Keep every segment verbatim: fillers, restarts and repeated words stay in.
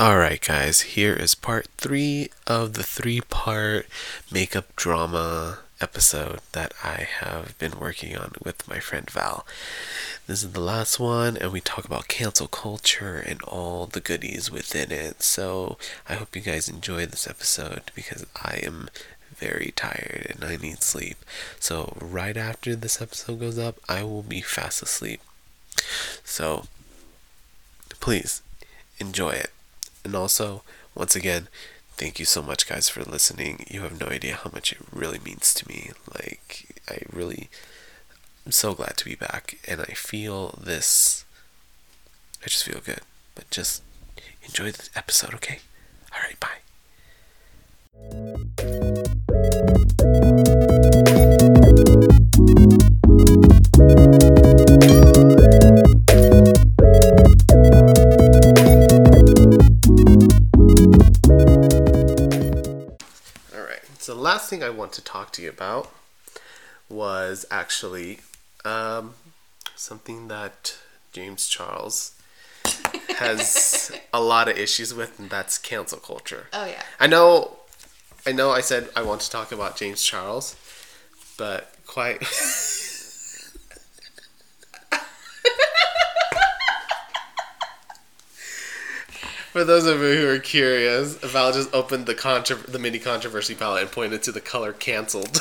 Alright, guys, here is part three of the three part makeup drama episode that I have been working on with my friend Val. This is the last one, and we talk about cancel culture and all the goodies within it. So, I hope you guys enjoy this episode because I am very tired and I need sleep. So, right after this episode goes up, I will be fast asleep. So, please enjoy it. And also, once again, thank you so much, guys, for listening. You have no idea how much it really means to me. Like, I really am so glad to be back. And I feel this. I just feel good. But just enjoy the episode, okay? Alright, bye. So the last thing I want to talk to you about was actually um, something that James Charles has a lot of issues with, and that's cancel culture. Oh yeah. I know, I know. I said I want to talk about James Charles, but quite. For those of you who are curious, Val just opened the contro- the mini controversy palette and pointed to the color canceled.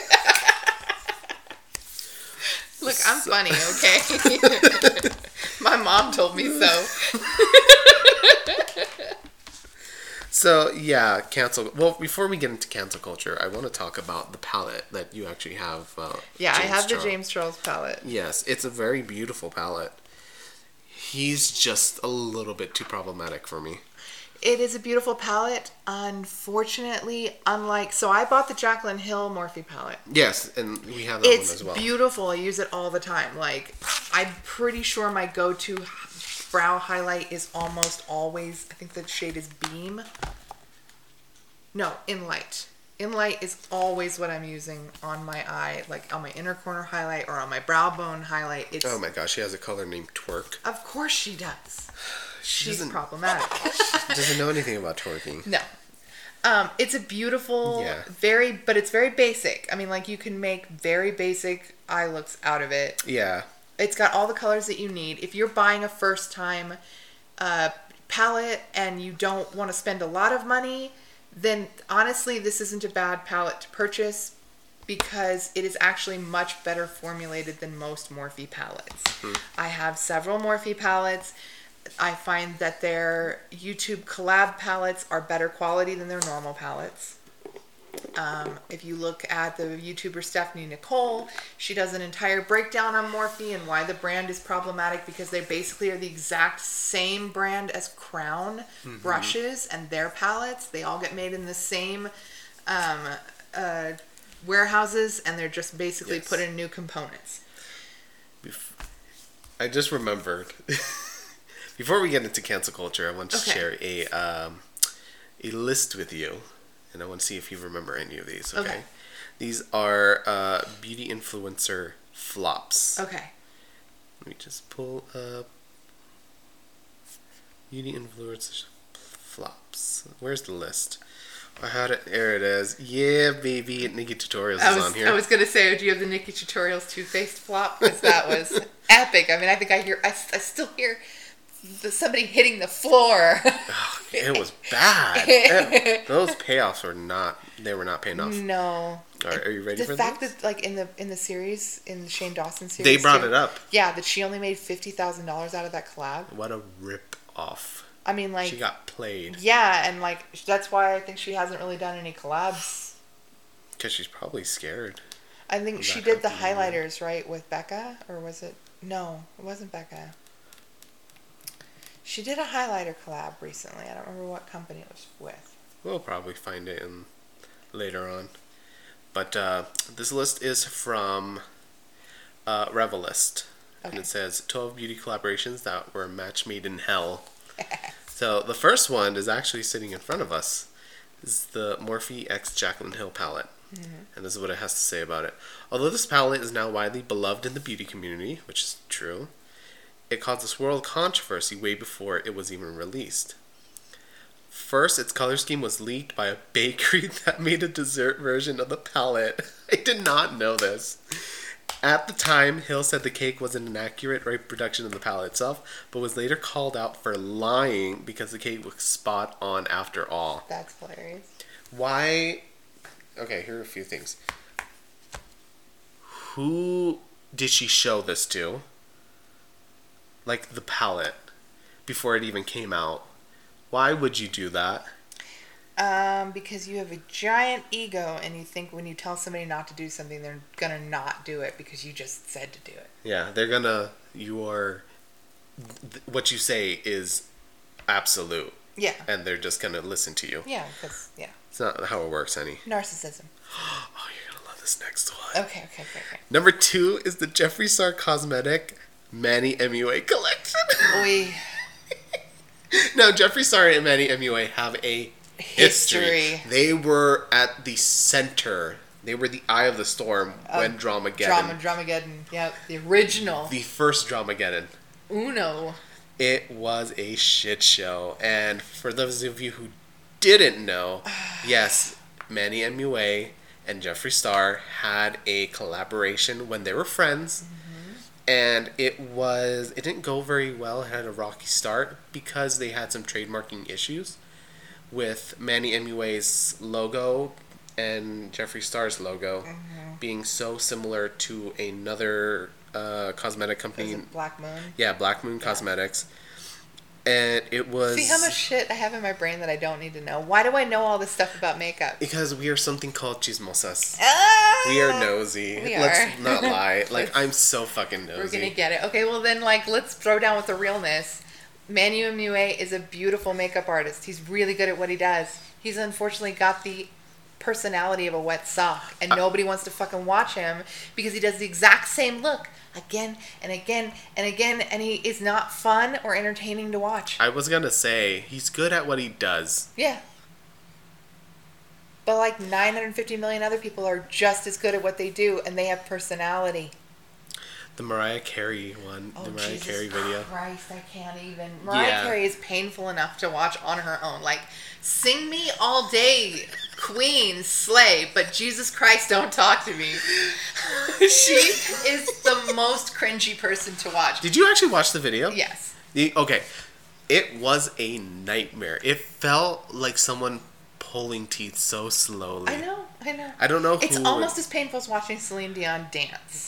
Look, I'm so funny, okay? My mom told me so. So, yeah, cancel. Well, before we get into cancel culture, I want to talk about the palette that you actually have. Uh, yeah, James I have Charles. the James Charles palette. Yes, it's a very beautiful palette. He's just a little bit too problematic for me. It is a beautiful palette. Unfortunately, unlike... So I bought the Jaclyn Hill Morphe palette. Yes, and we have that it's one as well. It's beautiful. I use it all the time. Like, I'm pretty sure my go-to brow highlight is almost always... I think the shade is Beam. No, In Light. In Light is always what I'm using on my eye, like on my inner corner highlight or on my brow bone highlight. It's, oh my gosh, she has a color named Twerk. Of course she does. She She's doesn't, problematic. She doesn't know anything about twerking. No. Um, it's a beautiful, yeah. very, but it's very basic. I mean, like, you can make very basic eye looks out of it. Yeah. It's got all the colors that you need. If you're buying a first time uh, palette and you don't want to spend a lot of money, then honestly, this isn't a bad palette to purchase because it is actually much better formulated than most Morphe palettes. Mm-hmm. I have several Morphe palettes. I find that their YouTube collab palettes are better quality than their normal palettes. Um, if you look at the YouTuber Stephanie Nicole, she does an entire breakdown on Morphe and why the brand is problematic because they basically are the exact same brand as Crown mm-hmm. brushes and their palettes. They all get made in the same um, uh, warehouses and they're just basically yes. put in new components. I just remembered. Before we get into cancel culture, I want to okay. share a um, a list with you. And I want to see if you remember any of these, okay? okay. These are uh, beauty influencer flops. Okay. Let me just pull up beauty influencer flops. Where's the list? I had it. There it is. Yeah, baby. Nikki Tutorials I is was, on here. I was going to say, do you have the Nikki Tutorials toothpaste flop? Because that was epic. I mean, I think I hear, I, I still hear... The, somebody hitting the floor. Oh, it was bad. It, those payoffs were not. They were not paying off. No. Are, are you ready the for this? The fact that, like in the in the series, in the Shane Dawson series, they brought too, it up. Yeah, that she only made fifty thousand dollars out of that collab. What a rip off. I mean, like she got played. Yeah, and like that's why I think she hasn't really done any collabs. Because she's probably scared. I think she did the highlighters right with Becca, or was it? No, it wasn't Becca. She did a highlighter collab recently. I don't remember what company it was with. We'll probably find it in later on. But uh, this list is from uh, Revelist. Okay. And it says twelve beauty collaborations that were a match made in hell. So the first one is actually sitting in front of us. This is the Morphe X Jaclyn Hill palette. Mm-hmm. And this is what it has to say about it. Although this palette is now widely beloved in the beauty community, which is true, it caused this world controversy way before it was even released. First, its color scheme was leaked by a bakery that made a dessert version of the palette. I did not know this. At the time, Hill said the cake was an inaccurate reproduction of the palette itself, but was later called out for lying because the cake was spot on after all. That's hilarious. Why? Okay, here are a few things. Who did she show this to? Like the palette, before it even came out. Why would you do that? Um, because you have a giant ego and you think when you tell somebody not to do something, they're gonna not do it because you just said to do it. Yeah, they're gonna, you are, th- what you say is absolute. Yeah. And they're just gonna listen to you. Yeah, because, yeah. It's not how it works, honey. Narcissism. Oh, you're gonna love this next one. Okay, okay, okay, okay. Number two is the Jeffree Star Cosmetic Manny M U A collection. We Now, Jeffree Star and Manny M U A have a history. History. They were at the center. They were the eye of the storm when Dramageddon. Drama, Dramageddon. Yep, the original. The first Dramageddon. Uno. It was a shit show. And for those of you who didn't know, yes, Manny M U A and Jeffree Star had a collaboration when they were friends. Mm-hmm. And it was, it didn't go very well. It had a rocky start because they had some trademarking issues with Manny M U A's logo and Jeffree Star's logo mm-hmm. being so similar to another uh, cosmetic company. Black Moon? Yeah, Black Moon yeah. Cosmetics. And it was... See how much shit I have in my brain that I don't need to know? Why do I know all this stuff about makeup? Because we are something called chismosas. Ah, we are nosy. We let's are. not lie. Like, I'm so fucking nosy. We're gonna get it. Okay, well then, like, let's throw down with the realness. Manu M U A is a beautiful makeup artist. He's really good at what he does. He's unfortunately got the personality of a wet sock, and uh, nobody wants to fucking watch him because he does the exact same look again and again and again, and he is not fun or entertaining to watch. I was gonna say, he's good at what he does. Yeah. But like nine hundred fifty million other people are just as good at what they do, and they have personality. The Mariah Carey one, oh, the Mariah Jesus Carey video. Christ, I can't even. Mariah yeah. Carey is painful enough to watch on her own. Like, sing me all day, Queen, slay, but Jesus Christ, don't talk to me. She is the most cringy person to watch. Did you actually watch the video? Yes. The, okay. It was a nightmare. It felt like someone pulling teeth so slowly. I know, I know. I don't know who... It's almost as painful as watching Celine Dion dance.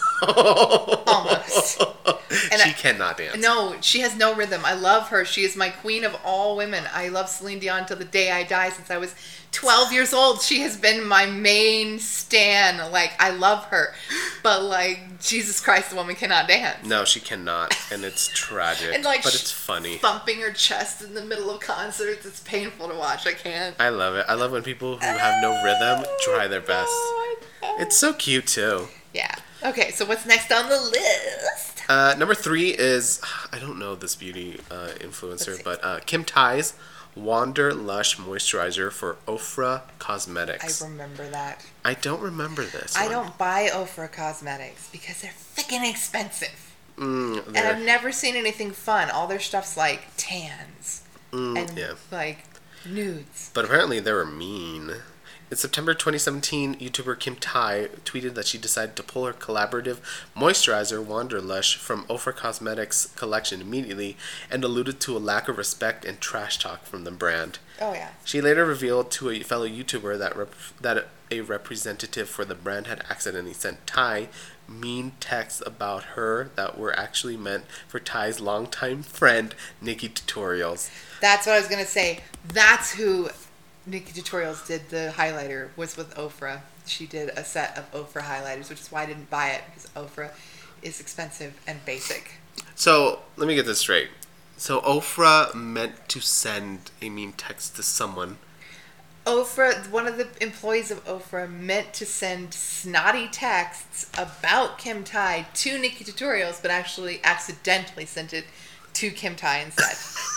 Almost. And she I, cannot dance. No, she has no rhythm. I love her. She is my queen of all women. I love Celine Dion till the day I die. Since I was twelve years old, she has been my main stan. Like, I love her. But, like, Jesus Christ, the woman cannot dance. No, she cannot. And it's tragic. And like, but it's funny. Thumping her chest in the middle of concerts. It's painful to watch. I can't. I love it. I love when people who have no rhythm try their best. Oh, it's so cute, too. Yeah. Okay, so what's next on the list? Uh, number three is, I don't know this beauty uh, influencer, but uh, Kim Tai's Wander Lush Moisturizer for Ofra Cosmetics. I remember that. I don't remember this I one. don't buy Ofra Cosmetics because they're freaking expensive. Mm, and I've never seen anything fun. All their stuff's like tans mm, and yeah. like nudes. But apparently they were mean. In September twenty seventeen, YouTuber Kim Tai tweeted that she decided to pull her collaborative moisturizer Wanderlush from Ofra Cosmetics collection immediately and alluded to a lack of respect and trash talk from the brand. Oh yeah. She later revealed to a fellow YouTuber that rep- that a representative for the brand had accidentally sent Tai mean texts about her that were actually meant for Tai's longtime friend Nikki Tutorials. That's what I was gonna say. That's who Nikki Tutorials did the highlighter, was with Ofra. She did a set of Ofra highlighters, which is why I didn't buy it, because Ofra is expensive and basic. So, let me get this straight. So, Ofra meant to send a mean text to someone. Ofra, one of the employees of Ofra meant to send snotty texts about Kim Tai to Nikki Tutorials, but actually accidentally sent it to Kim Tai instead.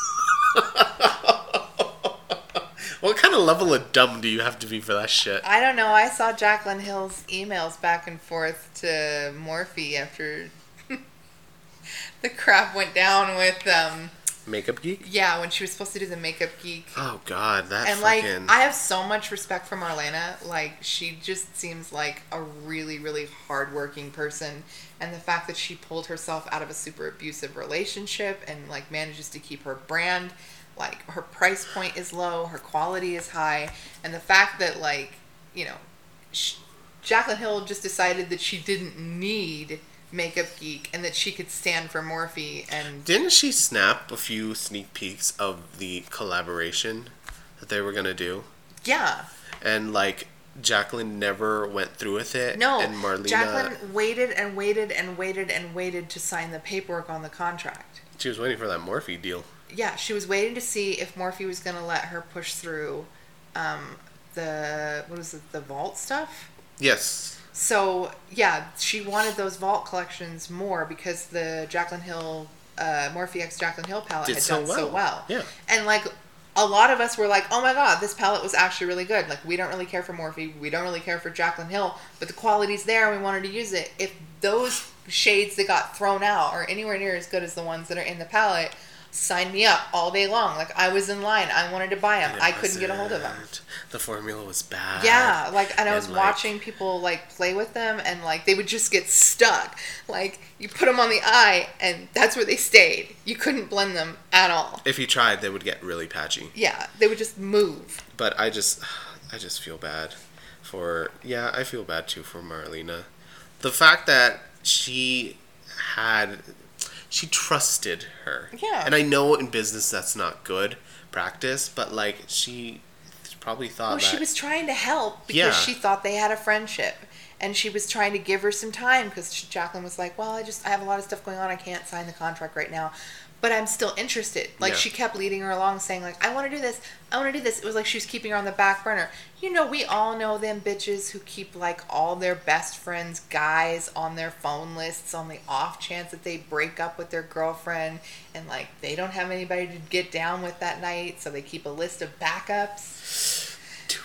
What kind of level of dumb do you have to be for that shit? I don't know. I saw Jaclyn Hill's emails back and forth to Morphe after the crap went down with um, Makeup Geek? Yeah, when she was supposed to do the Makeup Geek. Oh, God. That And, fucking... like, I have so much respect for Marlena. Like, she just seems like a really, really hardworking person. And the fact that she pulled herself out of a super abusive relationship and, like, manages to keep her brand. Like, her price point is low. Her quality is high. And the fact that, like, you know, she, Jaclyn Hill just decided that she didn't need Makeup Geek and that she could stand for Morphe. And didn't she snap a few sneak peeks of the collaboration that they were gonna do? Yeah. And like Jaclyn never went through with it. No. And Marlena, Jaclyn waited and waited and waited and waited to sign the paperwork on the contract. She was waiting for that Morphe deal. Yeah, she was waiting to see if Morphe was gonna let her push through um, the what was it, the Vault stuff? Yes. So, yeah, she wanted those Vault collections more because the Jaclyn Hill, uh, Morphe X Jaclyn Hill palette Did had so done well. so well. Yeah. And, like, a lot of us were like, oh my god, this palette was actually really good. Like, we don't really care for Morphe, we don't really care for Jaclyn Hill, but the quality's there and we wanted to use it. If those shades that got thrown out are anywhere near as good as the ones that are in the palette, sign me up all day long. Like, I was in line. I wanted to buy them. I couldn't get a hold of them. The formula was bad. Yeah, like, and I was and, like, watching people, like, play with them, and, like, they would just get stuck. Like, you put them on the eye, and that's where they stayed. You couldn't blend them at all. If you tried, they would get really patchy. Yeah, they would just move. But I just, I just feel bad for, yeah, I feel bad too for Marlena. The fact that she had... She trusted her. Yeah. And I know in business that's not good practice, but like she probably thought Well, that... she was trying to help because Yeah. she thought they had a friendship. And she was trying to give her some time because Jaclyn was like, well, I just, I have a lot of stuff going on. I can't sign the contract right now. But I'm still interested. Like, Yeah. she kept leading her along saying, like, I want to do this. I want to do this. It was like she was keeping her on the back burner. You know, we all know them bitches who keep, like, all their best friends' guys on their phone lists on the off chance that they break up with their girlfriend. And, like, they don't have anybody to get down with that night. So they keep a list of backups. Too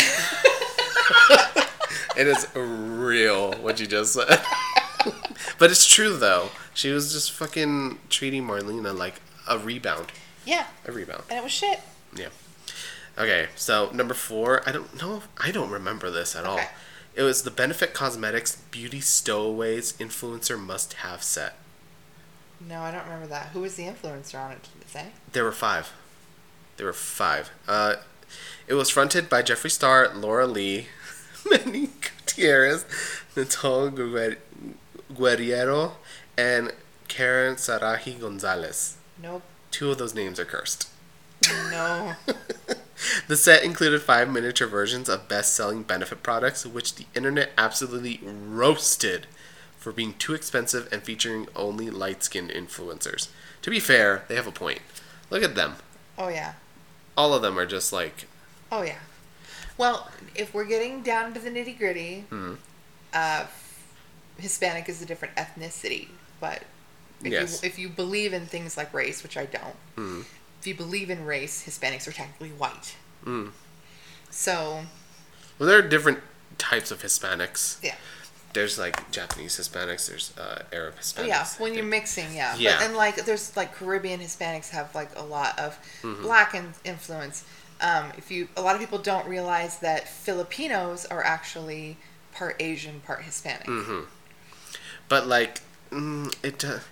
real. It is real, what you just said. But it's true, though. She was just fucking treating Marlena like a rebound. Yeah. A rebound. And it was shit. Yeah. Okay, so number four, I don't know, if, I don't remember this at all. Okay. It was the Benefit Cosmetics Beauty Stowaways Influencer Must-Have Set. No, I don't remember that. Who was the influencer on it, did it say? There were five. There were five. Uh, it was fronted by Jeffree Star, Laura Lee, Manny Gutierrez, Nicole Guer- Guerriero, and Karen Sarahi Gonzalez. Nope. Two of those names are cursed. No. The set included five miniature versions of best-selling Benefit products, which the internet absolutely roasted for being too expensive and featuring only light-skinned influencers. To be fair, they have a point. Look at them. Oh, yeah. All of them are just like... Oh, yeah. Well, if we're getting down to the nitty-gritty, Hmm. uh, Hispanic is a different ethnicity, but if, Yes. you, if you believe in things like race, which I don't, Hmm. if you believe in race, Hispanics are technically white. Hmm. So, Well, there are different types of Hispanics. yeah. There's like Japanese Hispanics, there's uh, Arab Hispanics. Yeah, when you're mixing, yeah. Yeah. But, and like, there's like Caribbean Hispanics have like a lot of Mhm. black in- influence. Um, if you, a lot of people don't realize that Filipinos are actually part Asian, part Hispanic. Mm-hmm. But like, mm, it. Uh,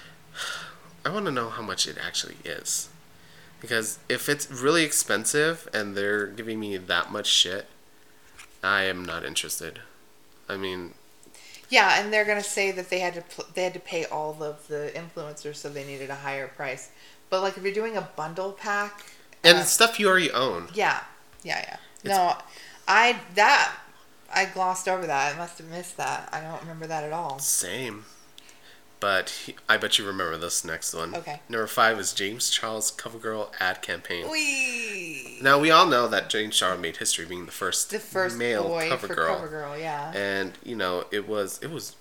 I want to know how much it actually is, because if it's really expensive and they're giving me that much shit, I am not interested. I mean, Yeah, and they're gonna say that they had to pl- they had to pay all of the influencers, so they needed a higher price. But like, if you're doing a bundle pack, and uh, it's stuff you already own. yeah, yeah, yeah. It's- No, I that I glossed over that. I must have missed that. I don't remember that at all. Same. But he, I bet you remember this next one. Okay. Number five is James Charles CoverGirl ad campaign. Wee. Now we all know that James Charles made history being the first, The first male boy cover for girl. CoverGirl, yeah. And you know, it was it was.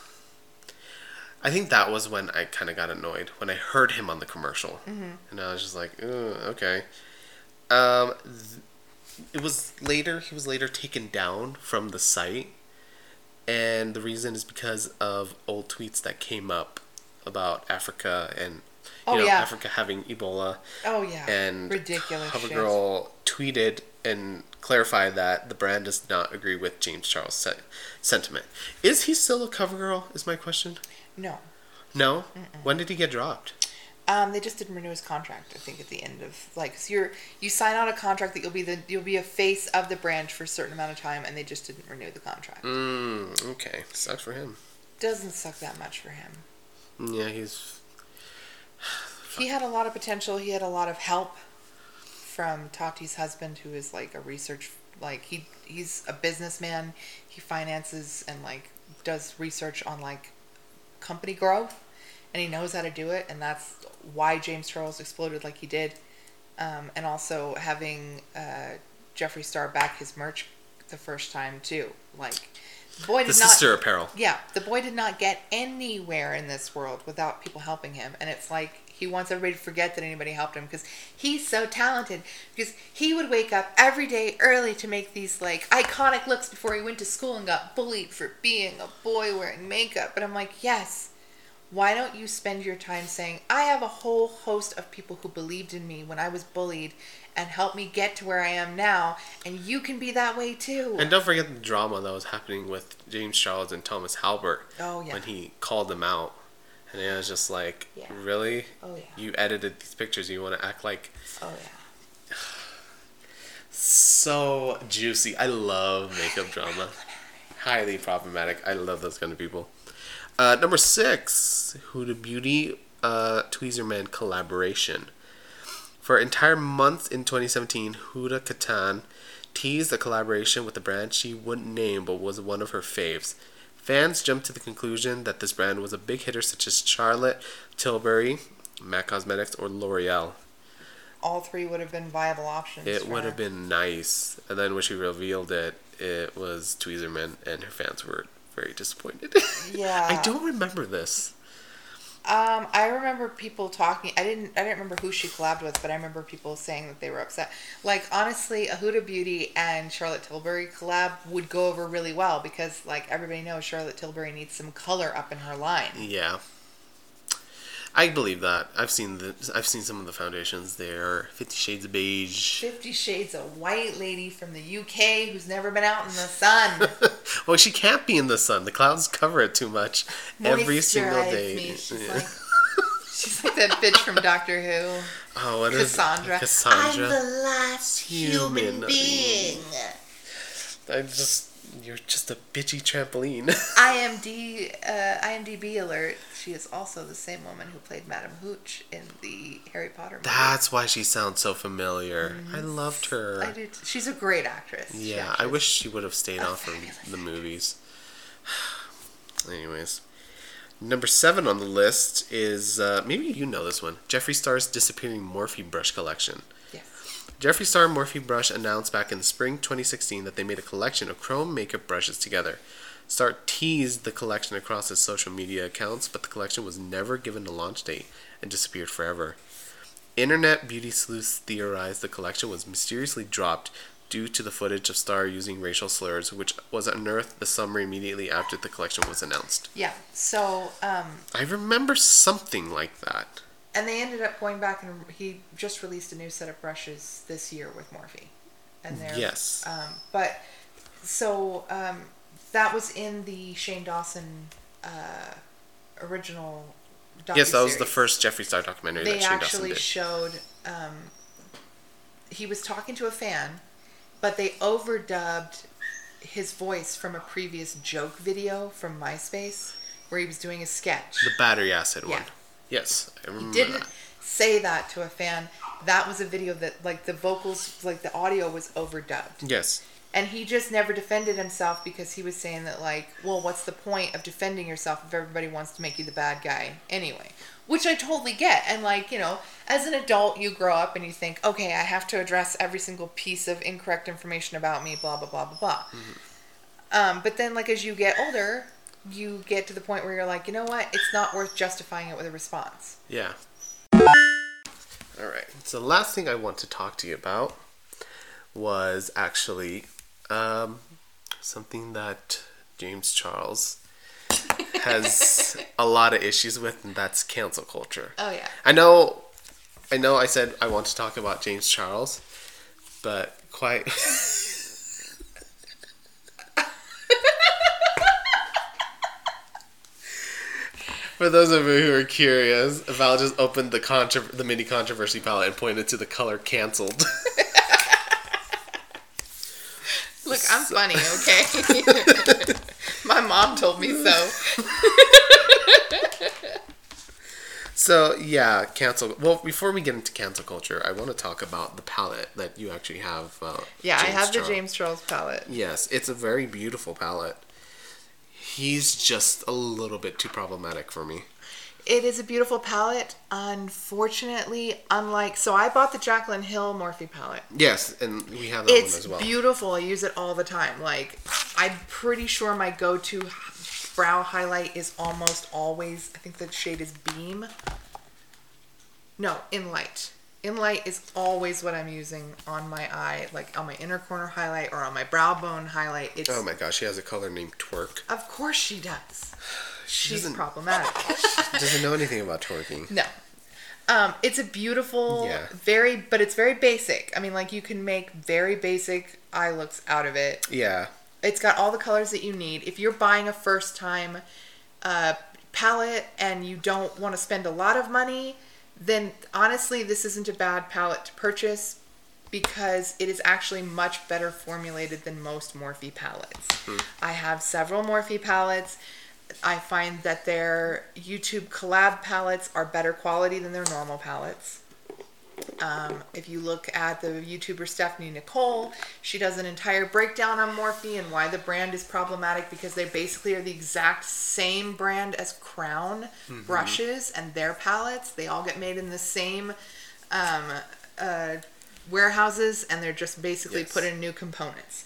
I think that was when I kind of got annoyed when I heard him on the commercial, Mm-hmm. and I was just like, "Ugh, okay." Um, th- it was later. He was later taken down from the site, and the reason is because of old tweets that came up about Africa and, Oh, you know, yeah. Africa having Ebola. Oh, yeah. And Ridiculous shit. CoverGirl tweeted and clarified that the brand does not agree with James Charles' se- sentiment. Is he still a CoverGirl, is my question? No. No? Mm-mm. When did he get dropped? Um, they just didn't renew his contract. I think at the end of like, so you're you sign out a contract that you'll be the you'll be a face of the brand for a certain amount of time, and they just didn't renew the contract. Mm, okay, sucks for him. Doesn't suck that much for him. Yeah, he's. He had a lot of potential. He had a lot of help from Tati's husband, who is like a research like he he's a businessman. He finances and like does research on like company growth, and he knows how to do it, and that's why James Charles exploded like he did. Um, and also having uh, Jeffree Star back his merch the first time too. Like the boy did the not sister apparel. Yeah, the boy did not get anywhere in this world without people helping him, and it's like he wants everybody to forget that anybody helped him because he's so talented. Because he would wake up every day early to make these like iconic looks before he went to school and got bullied for being a boy wearing makeup. But I'm like, yes. Why don't you spend your time saying, I have a whole host of people who believed in me when I was bullied and helped me get to where I am now, and you can be that way too. And don't forget the drama that was happening with James Charles and Thomas Halbert. Oh, yeah. When he called them out. And it was just like, Yeah. really? Oh, yeah. You edited these pictures. You want to act like... Oh, yeah. So juicy. I love makeup drama. Highly problematic. I love those kind of people. Uh, number six, Huda Beauty uh, Tweezerman collaboration. For entire months in twenty seventeen, Huda Kattan teased a collaboration with a brand she wouldn't name but was one of her faves. Fans jumped to the conclusion that this brand was a big hitter such as Charlotte Tilbury, MAC Cosmetics, or L'Oreal. All three would have been viable options. It for would her. have been nice. And then when she revealed it, it was Tweezerman, and her fans were very disappointed. Yeah. I don't remember this. Um, I remember people talking. I didn't. I didn't remember who she collabed with, but I remember people saying that they were upset. Like honestly, a Huda Beauty and Charlotte Tilbury collab would go over really well because, like everybody knows, Charlotte Tilbury needs some color up in her line. Yeah, I believe that. I've seen the. I've seen some of the foundations. They're Fifty Shades of Beige. Fifty Shades, a white lady from the U K who's never been out in the sun. Well, she can't be in the sun. The clouds cover it too much every single Moisturize day. me. She's Yeah. like, she's like that bitch from Doctor Who. Oh, what is Cassandra. Cassandra. I'm the last human, Human being. I just. You're just a bitchy trampoline. I M D, uh, I M D B alert. She is also the same woman who played Madame Hooch in the Harry Potter movie. That's why she sounds so familiar. I loved her. I did. She's a great actress. She Yeah, I actually- wish she would have stayed a off from fabulous the movies. Anyways. Number seven on the list is, uh, maybe you know this one, Jeffree Star's Disappearing Morphe Brush Collection. Yes. Jeffree Star Morphe Brush announced back in spring twenty sixteen that they made a collection of chrome makeup brushes together. Star teased the collection across his social media accounts, but the collection was never given a launch date and disappeared forever. Internet beauty sleuths theorized the collection was mysteriously dropped due to the footage of Star using racial slurs, which was unearthed the summer immediately after the collection was announced. Yeah. So, um, I remember something like that. and they ended up going back and he just released a new set of brushes this year with Morphe, and they're Yes. Um, but so um, that was in the Shane Dawson uh, original. Yes, that was the docuseries. first Jeffree Star documentary They that Shane Dawson actually did. showed. Um, he was talking to a fan, but they overdubbed his voice from a previous joke video from MySpace where he was doing a sketch. The battery acid Yeah. one. Yes, I remember He didn't that. say that to a fan. That was a video that, like, the vocals, like, the audio was overdubbed. Yes. And he just never defended himself because he was saying that, like, well, what's the point of defending yourself if everybody wants to make you the bad guy anyway? Which I totally get. And, like, you know, as an adult, you grow up and you think, okay, I have to address every single piece of incorrect information about me, blah, blah, blah, blah, blah. Mm-hmm. Um, but then, like, as you get older, you get to the point where you're like, you know what? It's not worth justifying it with a response. Yeah. All right. So the last thing I want to talk to you about was actually um, something that James Charles has a lot of issues with, and that's cancel culture. Oh yeah. I know, I know. I said I want to talk about James Charles, but quite. For those of you who are curious, Val just opened the contro- the mini controversy palette and pointed to the color canceled. Look, I'm so funny, okay? My mom told me so. So, yeah, cancel... Well, before we get into cancel culture, I want to talk about the palette that you actually have. Uh, yeah, James I have Charles. the James Charles palette. Yes, it's a very beautiful palette. He's just a little bit too problematic for me. It is a beautiful palette. Unfortunately, unlike... So I bought the Jaclyn Hill Morphe palette. Yes, and we have that it's one as well. It's beautiful. I use it all the time. Like, I'm pretty sure my go-to brow highlight is almost always... I think the shade is Beam. No, Inlight. Inlight is always what I'm using on my eye. Like, on my inner corner highlight or on my brow bone highlight. It's, oh my gosh, she has a color named Twerk. Of course she does. She She's doesn't, problematic. She doesn't know anything about twerking. No. Um, it's a beautiful, yeah. very, but it's very basic. I mean, like, you can make very basic eye looks out of it. Yeah. It's got all the colors that you need. If you're buying a first time uh, palette and you don't want to spend a lot of money, then honestly, this isn't a bad palette to purchase because it is actually much better formulated than most Morphe palettes. Mm-hmm. I have several Morphe palettes. I find that their YouTube collab palettes are better quality than their normal palettes. Um, if you look at the YouTuber Stephanie Nicole, she does an entire breakdown on Morphe and why the brand is problematic because they basically are the exact same brand as Crown mm-hmm. brushes and their palettes. They all get made in the same um, uh, warehouses and they're just basically yes. put in new components.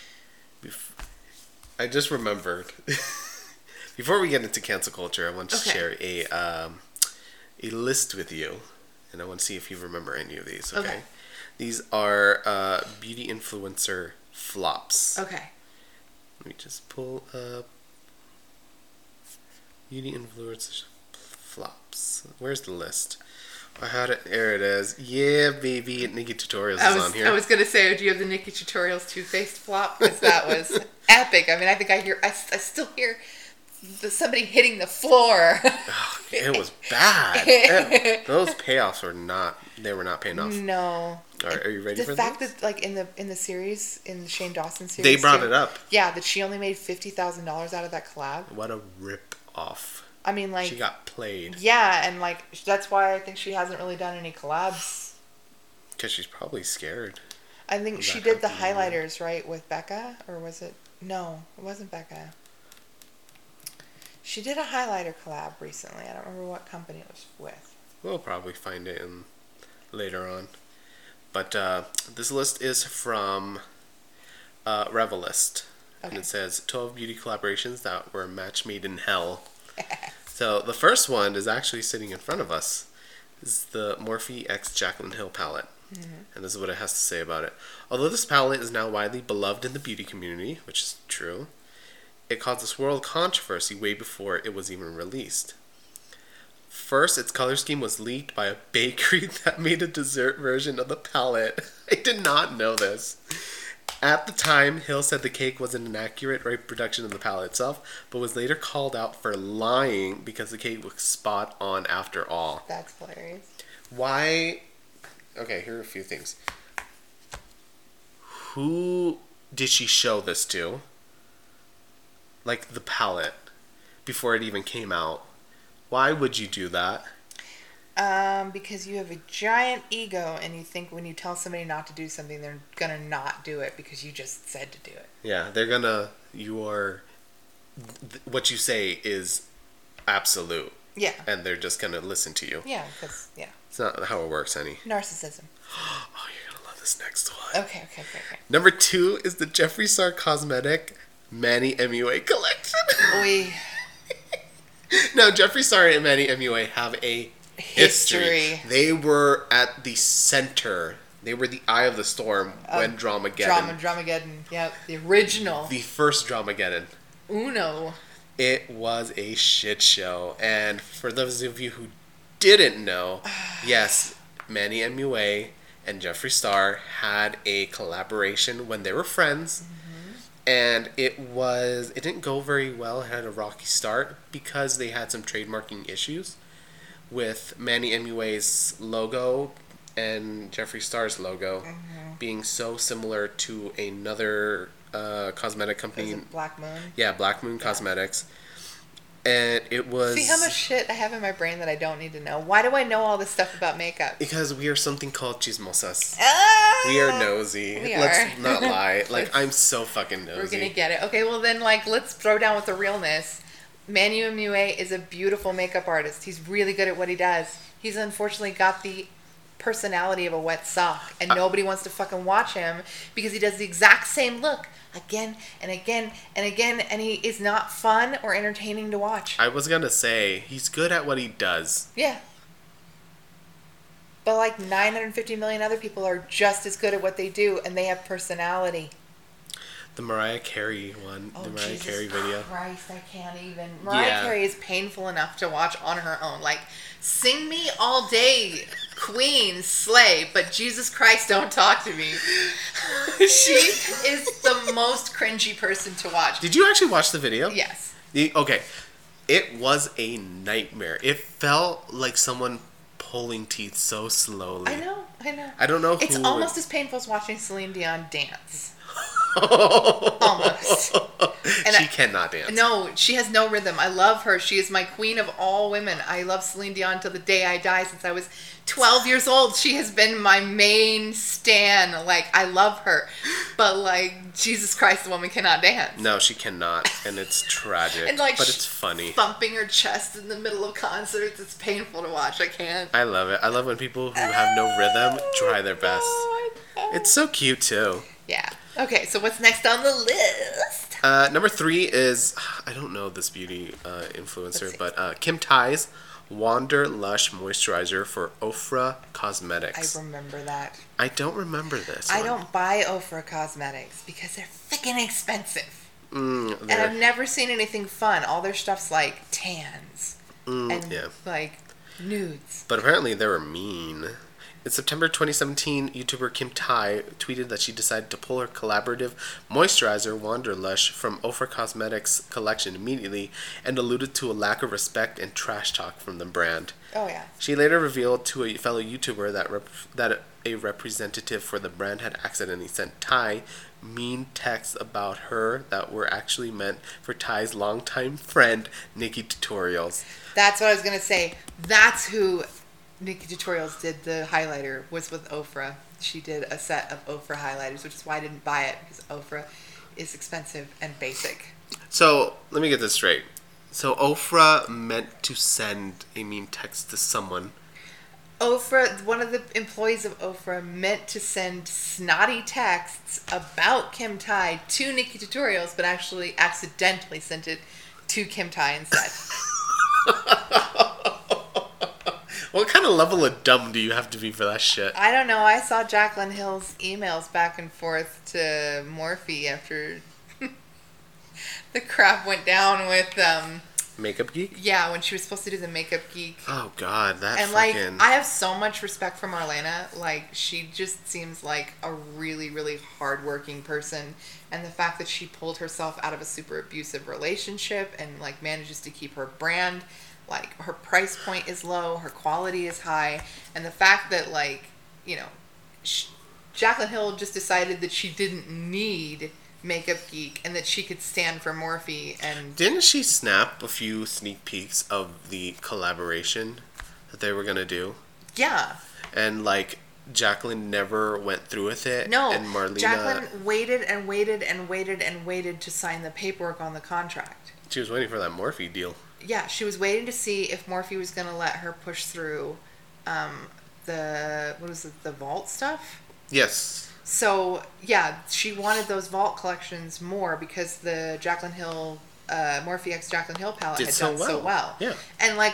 I just remembered... Before we get into cancel culture, I want to okay. share a um, a list with you, and I want to see if you remember any of these. Okay, okay. These are uh, beauty influencer flops. Okay. Let me just pull up beauty influencer flops. Where's the list? I had it. There it is. Yeah, baby. Nikki Tutorials I is was, on here. I was gonna say, do you have the Nikki Tutorials toothpaste flop? Because that was epic. I mean, I think I hear. I, I still hear. The, somebody hitting the floor. Oh, it was bad. It, those payoffs were not. They were not paying off. No. Are, are you ready the for this? The fact that, like in the in the series, in the Shane Dawson series, they brought too, it up. Yeah, that she only made fifty thousand dollars out of that collab. What a rip off. I mean, like she got played. Yeah, and like that's why I think she hasn't really done any collabs. Because she's probably scared. I think she did the highlighters right with Becca, or was it? No, it wasn't Becca. She did a highlighter collab recently. I don't remember what company it was with. We'll probably find it in later on. But uh, this list is from uh, Revelist. Okay. And it says twelve beauty collaborations that were a match made in hell. So the first one is actually sitting in front of us. This is the Morphe X Jaclyn Hill palette. Mm-hmm. And this is what it has to say about it. Although this palette is now widely beloved in the beauty community, which is true, it caused this world controversy way before it was even released. First, its color scheme was leaked by a bakery that made a dessert version of the palette. I did not know this. At the time, Hill said the cake was an inaccurate reproduction of the palette itself, but was later called out for lying because the cake was spot on after all. That's hilarious. Why? Okay, here are a few things. Who did she show this to? Like the palette, before it even came out. Why would you do that? Um, because you have a giant ego and you think when you tell somebody not to do something, they're gonna not do it because you just said to do it. Yeah, they're gonna, you are, th- what you say is absolute. Yeah. And they're just gonna listen to you. Yeah, because, yeah. It's not how it works, honey. Narcissism. Oh, you're gonna love this next one. Okay, okay, okay, okay. Number two is the Jeffree Star Cosmetic Manny M U A collection. We. Now, Jeffree Star and Manny M U A have a history. history. They were at the center. They were the eye of the storm uh, when Dramageddon. Drama, Dramageddon. Yeah, the original. The first Dramageddon. Uno. It was a shit show. And for those of you who didn't know, yes, Manny M U A and Jeffree Star had a collaboration when they were friends. Mm-hmm. And it was, it didn't go very well. It had a rocky start because they had some trademarking issues with Manny M U A's logo and Jeffree Star's logo mm-hmm. being so similar to another uh, cosmetic company. Black Moon? Yeah, Black Moon yeah. Cosmetics. And it was... See how much shit I have in my brain that I don't need to know? Why do I know all this stuff about makeup? Because we are something called chismosas. Ah, we are nosy. We let's are. not lie. Like, I'm so fucking nosy. We're gonna get it. Okay, well then, like, let's throw down with the realness. Manu M U A is a beautiful makeup artist. He's really good at what he does. He's unfortunately got the personality of a wet sock, and uh, nobody wants to fucking watch him because he does the exact same look again and again and again, and he is not fun or entertaining to watch. I was gonna say, he's good at what he does. Yeah. But like nine hundred fifty million other people are just as good at what they do, and they have personality. The Mariah Carey one, oh, the Mariah Jesus Carey video. Christ, I can't even. Mariah yeah. Carey is painful enough to watch on her own. Like, sing me all day, Queen, slay, but Jesus Christ, don't talk to me. She is the most cringy person to watch. Did you actually watch the video? Yes. The, okay. It was a nightmare. It felt like someone pulling teeth so slowly. I know, I know. I don't know who... It's almost would... as painful as watching Celine Dion dance. Almost. And she I, cannot dance. No, she has no rhythm. I love her. She is my queen of all women. I love Celine Dion till the day I die. Since I was twelve years old, she has been my main stan. Like, I love her. But, like, Jesus Christ, the woman cannot dance. No, she cannot. And it's tragic. And like, but it's funny. Thumping her chest in the middle of concerts. It's painful to watch. I can't. I love it. I love when people who have no rhythm try their best. Oh, it's so cute, too. Yeah. Okay, so what's next on the list? Uh, number three is, I don't know this beauty uh, influencer, but uh, Kim Tai's Wander Lush Moisturizer for Ofra Cosmetics. I remember that. I don't remember this I one. don't buy Ofra Cosmetics because they're freaking expensive. Mm, and I've never seen anything fun. All their stuff's like tans mm, and yeah. like nudes. But apparently they were mean. In September twenty seventeen, YouTuber Kim Tai tweeted that she decided to pull her collaborative moisturizer Wanderlush from Ofra Cosmetics collection immediately and alluded to a lack of respect and trash talk from the brand. Oh yeah. She later revealed to a fellow YouTuber that rep- that a representative for the brand had accidentally sent Tai mean texts about her that were actually meant for Tai's longtime friend Nikki Tutorials. That's what I was gonna say. That's who Nikki Tutorials did the highlighter, was with Ofra. She did a set of Ofra highlighters, which is why I didn't buy it, because Ofra is expensive and basic. So, let me get this straight. So, Ofra meant to send a mean text to someone. Ofra, one of the employees of Ofra meant to send snotty texts about Kim Tai to Nikki Tutorials, but actually accidentally sent it to Kim Tai instead. What kind of level of dumb do you have to be for that shit? I don't know. I saw Jaclyn Hill's emails back and forth to Morphe after the crap went down with... Um, Makeup Geek? Yeah, when she was supposed to do the Makeup Geek. Oh, God. That And, fucking... like, I have so much respect for Marlena. Like, she just seems like a really, really hardworking person. And the fact that she pulled herself out of a super abusive relationship and, like, manages to keep her brand... Like, her price point is low, her quality is high, and the fact that, like, you know, she, Jaclyn Hill just decided that she didn't need Makeup Geek and that she could stand for Morphe and... Didn't she snap a few sneak peeks of the collaboration that they were going to do? Yeah. And, like, Jaclyn never went through with it? No, and Marlena... Jaclyn waited and waited and waited and waited to sign the paperwork on the contract. She was waiting for that Morphe deal. Yeah, she was waiting to see if Morphe was going to let her push through um, the, what was it, the Vault stuff? Yes. So, yeah, she wanted those Vault collections more because the Jaclyn Hill, uh, Morphe X Jaclyn Hill palette Did had so done well. so well. Yeah. And, like,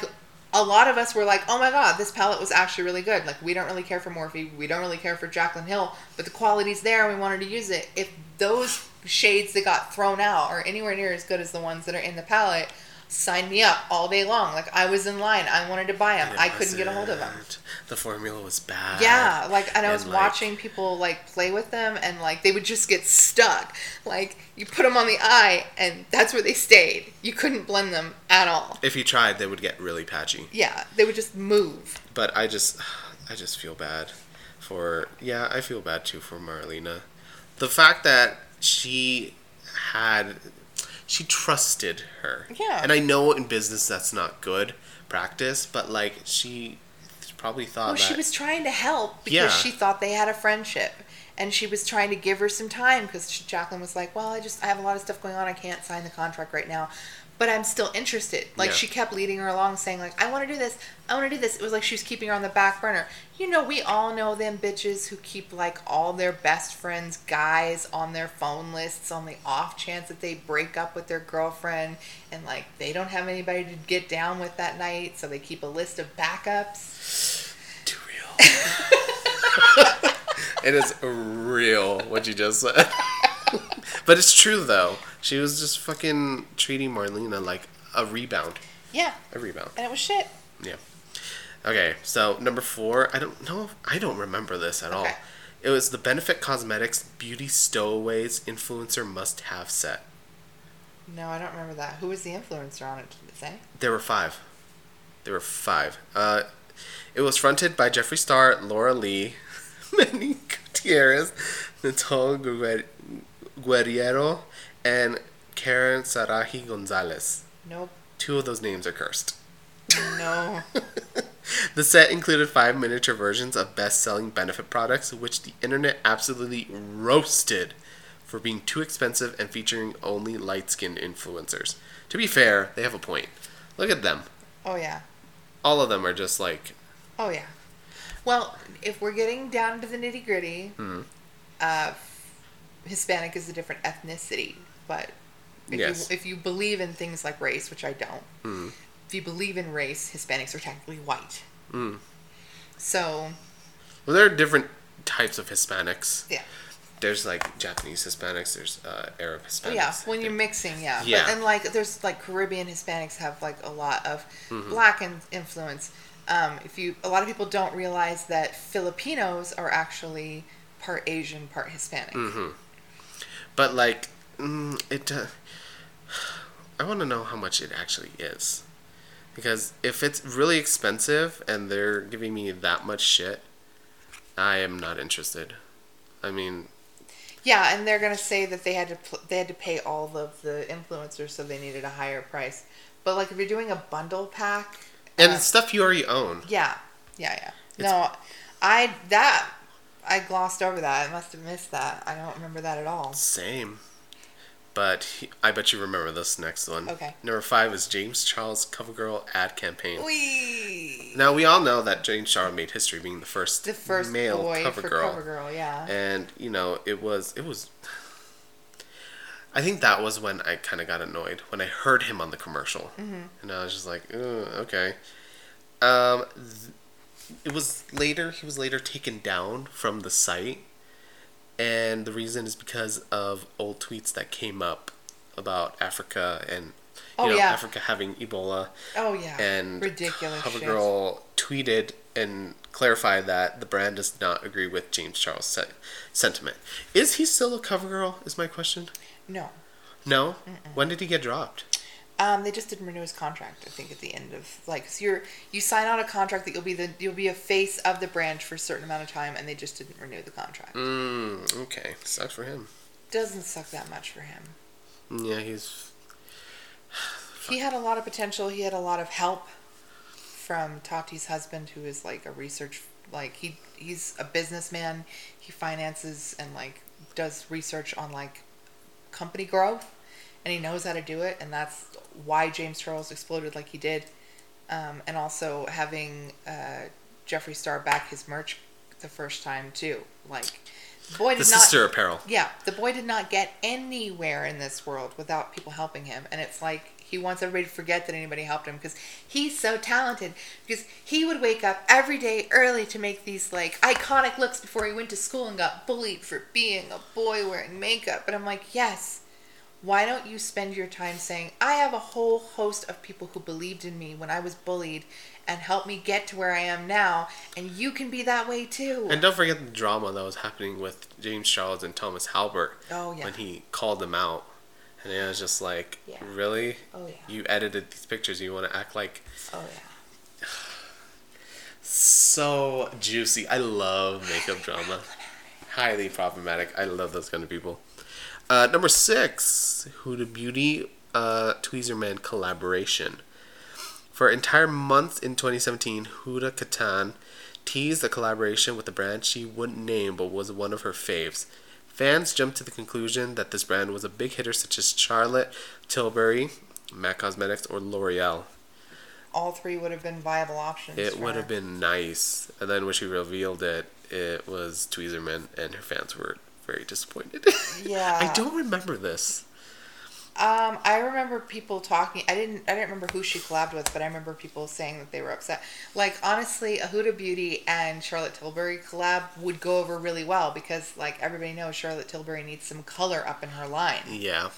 a lot of us were like, oh my god, this palette was actually really good. Like, we don't really care for Morphe, we don't really care for Jaclyn Hill, but the quality's there and we wanted to use it. If those shades that got thrown out are anywhere near as good as the ones that are in the palette, sign me up all day long. Like, I was in line, I wanted to buy them, I couldn't get a hold of them. The formula was bad. Yeah, like, and I was and like, watching people like play with them, and like they would just get stuck. Like, you put them on the eye, and that's where they stayed. You couldn't blend them at all. If you tried, they would get really patchy. Yeah, they would just move. But I just, I just feel bad for. Yeah, I feel bad too for Marlena. The fact that she had, she trusted her. Yeah. And I know in business that's not good practice, but like she probably thought Well, that she was trying to help because Yeah. she thought they had a friendship, and she was trying to give her some time because Jaclyn was like, "Well, I just I have a lot of stuff going on. I can't sign the contract right now, but I'm still interested." Like, Yeah. she kept leading her along, saying like, "I want to do this. I want to do this." It was like she was keeping her on the back burner. You know, we all know them bitches who keep like all their best friends' guys on their phone lists on the off chance that they break up with their girlfriend and like they don't have anybody to get down with that night, so they keep a list of backups. too real. It is real what you just said. But it's true though. She was just fucking treating Marlena like a rebound. Yeah, A rebound. and it was shit. Yeah. Okay, so number four, I don't know if, I don't remember this at all. Okay. It was the Benefit Cosmetics Beauty Stowaways Influencer Must Have set. No, I don't remember that. Who was the influencer on it, did it say? There were five. There were five. Uh, it was fronted by Jeffree Star, Laura Lee, Manny Gutierrez, Nicole Guer- Guerriero, and Karen Sarahi Gonzalez. Nope. Two of those names are cursed. No. The set included five miniature versions of best-selling Benefit products, which the internet absolutely roasted for being too expensive and featuring only light-skinned influencers. To be fair, they have a point. Look at them. Oh, yeah. All of them are just like... Oh, yeah. Well, if we're getting down to the nitty gritty, Hmm. uh, Hispanic is a different ethnicity. But if, Yes. you, if you believe in things like race, which I don't, Hmm. if you believe in race, Hispanics are technically white. Hmm. So, Well, there are different types of Hispanics. yeah. There's like Japanese Hispanics. There's uh, Arab Hispanics. Oh, yeah, when you're mixing, yeah. Yeah. But, and like, there's like Caribbean Hispanics have like a lot of Mhm. black in- influence. Um, if you, a lot of people don't realize that Filipinos are actually part Asian, part Hispanic. Mm-hmm. But like, mm, it. Uh, I want to know how much it actually is, because if it's really expensive and they're giving me that much shit, I am not interested. I mean, Yeah, and they're gonna say that they had to pl- they had to pay all of the influencers, so they needed a higher price. But like, if you're doing a bundle pack, and uh, it's stuff you already own. yeah, yeah, yeah. It's- No, I that I glossed over that. I must have missed that. I don't remember that at all. Same. But he, I bet you remember this next one. Okay. Number five is James Charles CoverGirl ad campaign. Wee. Now we all know that James Charles made history being the first, The first male boy cover for girl. CoverGirl, yeah. And you know, it was it was. I think that was when I kind of got annoyed when I heard him on the commercial, Mm-hmm. and I was just like, "Ugh, okay." Um, th- it was later. He was later taken down from the site, and the reason is because of old tweets that came up about Africa and you Oh, know yeah. Africa having Ebola. Oh yeah. And ridiculous shit. CoverGirl tweeted and clarified that the brand does not agree with James Charles' se- sentiment. Is he still a CoverGirl? Is my question. No. No. When did he get dropped? Um, they just didn't renew his contract. I think at the end of like, so you're you sign out a contract that you'll be the you'll be a face of the brand for a certain amount of time, and they just didn't renew the contract. Mm, okay, sucks for him. Doesn't suck that much for him. Yeah, he's. He had a lot of potential. He had a lot of help from Tati's husband, who is like a research like he he's a businessman. He finances and like does research on like company growth, and he knows how to do it, and that's why James Charles exploded like he did. Um, and also having uh, Jeffree Star back his merch the first time too. Like, the boy The did not. sister apparel. Yeah, the boy did not get anywhere in this world without people helping him, and it's like He wants everybody to forget that anybody helped him because he's so talented. Because he would wake up every day early to make these like iconic looks before he went to school and got bullied for being a boy wearing makeup. But I'm like, yes, why don't you spend your time saying, I have a whole host of people who believed in me when I was bullied and helped me get to where I am now, and you can be that way too. And don't forget the drama that was happening with James Charles and Thomas Halbert. Oh, yeah. When he called them out. And it was just like, Yeah. really? Oh, yeah. You edited these pictures. You want to act like... Oh, yeah. So juicy. I love makeup drama. Highly problematic. I love those kind of people. Uh, number six, Huda Beauty uh, Tweezerman collaboration. For entire months in twenty seventeen, Huda Kattan teased a collaboration with a brand she wouldn't name but was one of her faves. Fans jumped to the conclusion that this brand was a big hitter such as Charlotte Tilbury, MAC Cosmetics, or L'Oreal. All three would have been viable options. It for would her. have been nice. And then when she revealed it, it was Tweezerman, and her fans were very disappointed. Yeah. I don't remember this. Um, I remember people talking. I didn't. I didn't remember who she collabed with, but I remember people saying that they were upset. Like honestly, a Huda Beauty and Charlotte Tilbury collab would go over really well because, like everybody knows, Charlotte Tilbury needs some color up in her line. Yeah,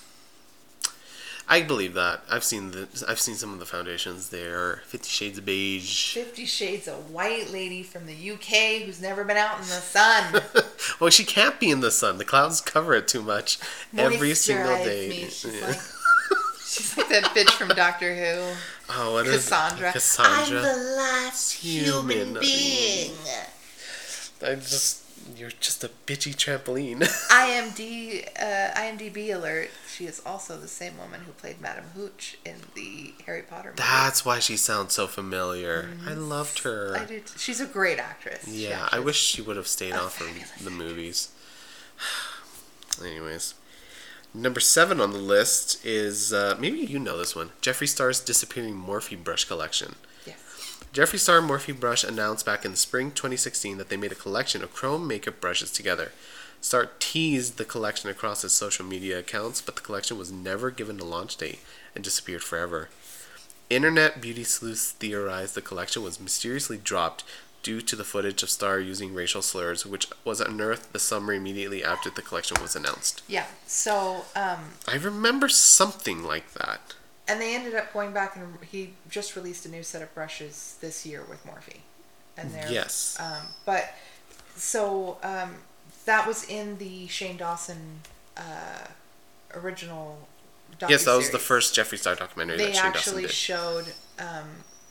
I believe that. I've seen the. I've seen some of the foundations there. Fifty Shades of Beige. Fifty Shades of White lady from the U K who's never been out in the sun. Well, she can't be in the sun. The clouds cover it too much every single Moisturize day. me. She's Yeah. like, she's like that bitch from Doctor Who. Oh, what is Cassandra. Cassandra. I'm the last human, Human being. I just. You're just a bitchy trampoline. I M D, uh, I M D B alert. She is also the same woman who played Madame Hooch in the Harry Potter movie. That's why she sounds so familiar. I loved her. I did. She's a great actress. She Yeah, actually I is. wish she would have stayed a off from fabulous the movies. Anyways. Number seven on the list is, uh, maybe you know this one, Jeffree Star's Disappearing Morphe Brush Collection. Yes. Jeffree Star Morphe Brush announced back in spring twenty sixteen that they made a collection of chrome makeup brushes together. Star teased the collection across his social media accounts, but the collection was never given a launch date and disappeared forever. Internet beauty sleuths theorized the collection was mysteriously dropped due to the footage of Star using racial slurs, which was unearthed the summer immediately after the collection was announced. Yeah. So, um, I remember something like that. and they ended up going back and he just released a new set of brushes this year with Morphe, and they're Yes. Um, but so um, that was in the Shane Dawson uh, original. Yes, that was the docuseries. first Jeffree Star documentary They that Shane Dawson actually did. showed. Um,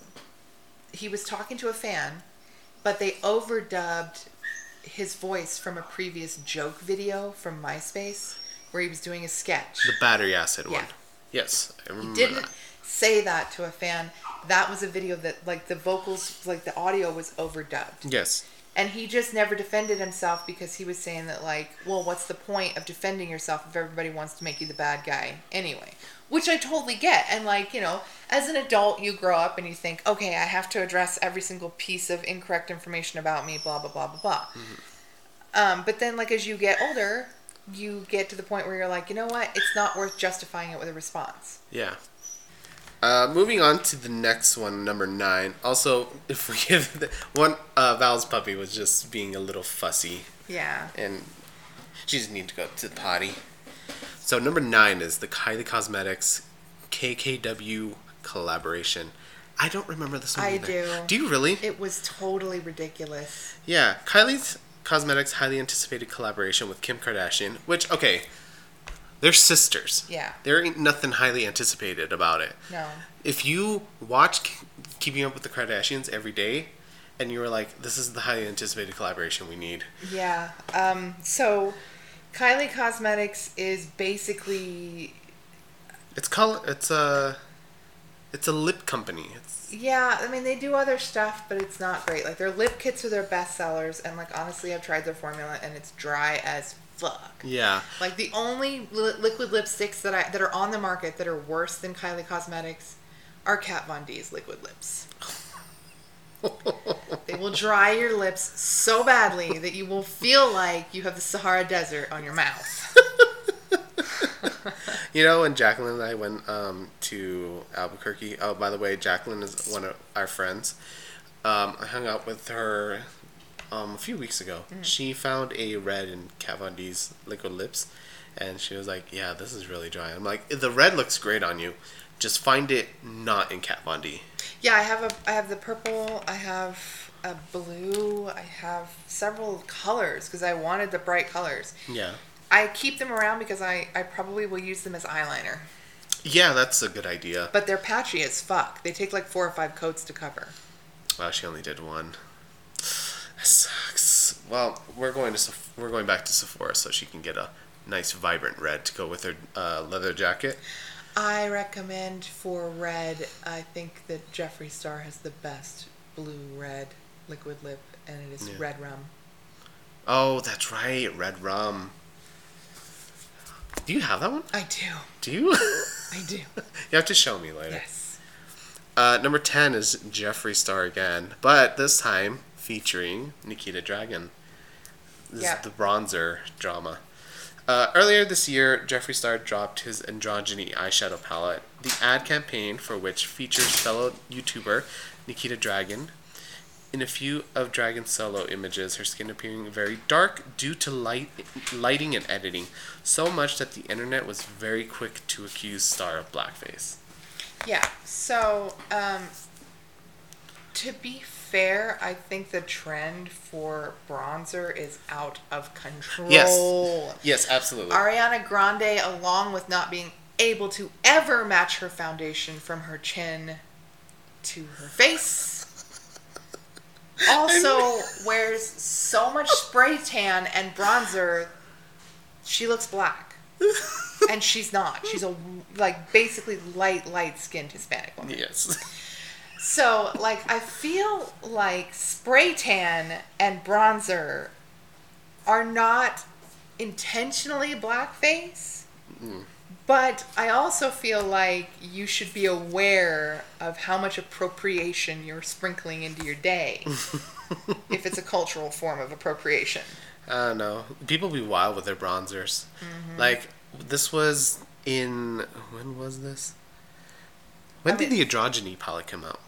he was talking to a fan, but they overdubbed his voice from a previous joke video from MySpace where he was doing a sketch. The battery acid Yeah. one. Yes, I remember He didn't that. say that to a fan. That was a video that, like, the vocals, like, the audio was overdubbed. Yes. And he just never defended himself because he was saying that, like, well, what's the point of defending yourself if everybody wants to make you the bad guy anyway? Which I totally get. And, like, you know, as an adult, you grow up and you think, okay, I have to address every single piece of incorrect information about me, blah, blah, blah, blah, blah. Mm-hmm. Um, but then, like, as you get older, you get to the point where you're like, you know what? It's not worth justifying it with a response. Yeah. Uh, moving on to the next one, number nine. Also, if we give the, one, uh, Val's puppy was just being a little fussy, Yeah. and she just needed to go to the potty. So number nine is the Kylie Cosmetics K K W collaboration. I don't remember this one I either. do. Do you really? It was totally ridiculous. Yeah, Kylie's Cosmetics highly anticipated collaboration with Kim Kardashian, which, okay, they're sisters. Yeah. There ain't nothing highly anticipated about it. No. If you watch Keeping Up with the Kardashians every day, and you were like, this is the highly anticipated collaboration we need. Yeah. Um, so, Kylie Cosmetics is basically, It's called, it's a, it's a lip company. It's, yeah, I mean, they do other stuff, but it's not great. Like, their lip kits are their best sellers, and, like, honestly, I've tried their formula, and it's dry as fuck. yeah. Like, the only li- liquid lipsticks that I that are on the market that are worse than Kylie Cosmetics are Kat Von D's liquid lips. They will dry your lips so badly that you will feel like you have the Sahara Desert on your mouth. You know, when Jacqueline and I went um, to Albuquerque. Oh, by the way, Jacqueline is one of our friends. Um, I hung out with her um, a few weeks ago. Mm. She found a red in Kat Von D's liquid lips, and she was like, "Yeah, this is really dry." I'm like, "The red looks great on you. Just find it not in Kat Von D." Yeah, I have a I have the purple. I have a blue. I have several colors because I wanted the bright colors. Yeah. I keep them around because I, I probably will use them as eyeliner. Yeah, that's a good idea. But they're patchy as fuck. They take like four or five coats to cover. Wow, she only did one. That sucks. Well, we're going to we're going back to Sephora so she can get a nice vibrant red to go with her uh, leather jacket. I recommend for red. I think that Jeffree Star has the best blue red liquid lip, and it is yeah. Red Rum. Oh, that's right, Red Rum. Do you have that one? I do. Do you? I do. You have to show me later. Yes. Uh, number ten is Jeffree Star again, but this time featuring Nikita Dragun. This yep. is the bronzer drama. Uh, earlier this year, Jeffree Star dropped his androgyny eyeshadow palette. The ad campaign for which features fellow YouTuber Nikita Dragun. In a few of Dragun's solo images, her skin appearing very dark due to light, lighting and editing, so much that the internet was very quick to accuse Star of blackface. Yeah, so um, to be fair, I think the trend for bronzer is out of control. Yes, yes, absolutely. Ariana Grande, along with not being able to ever match her foundation from her chin to her face, also wears so much spray tan and bronzer, she looks black. And she's not. She's a, like, basically light, light-skinned Hispanic woman. Yes. So, like, I feel like spray tan and bronzer are not intentionally blackface. Mm. But I also feel like you should be aware of how much appropriation you're sprinkling into your day if it's a cultural form of appropriation. I don't know. People be wild with their bronzers. Mm-hmm. Like, this was in... When was this? When I mean, did the androgyny palette come out?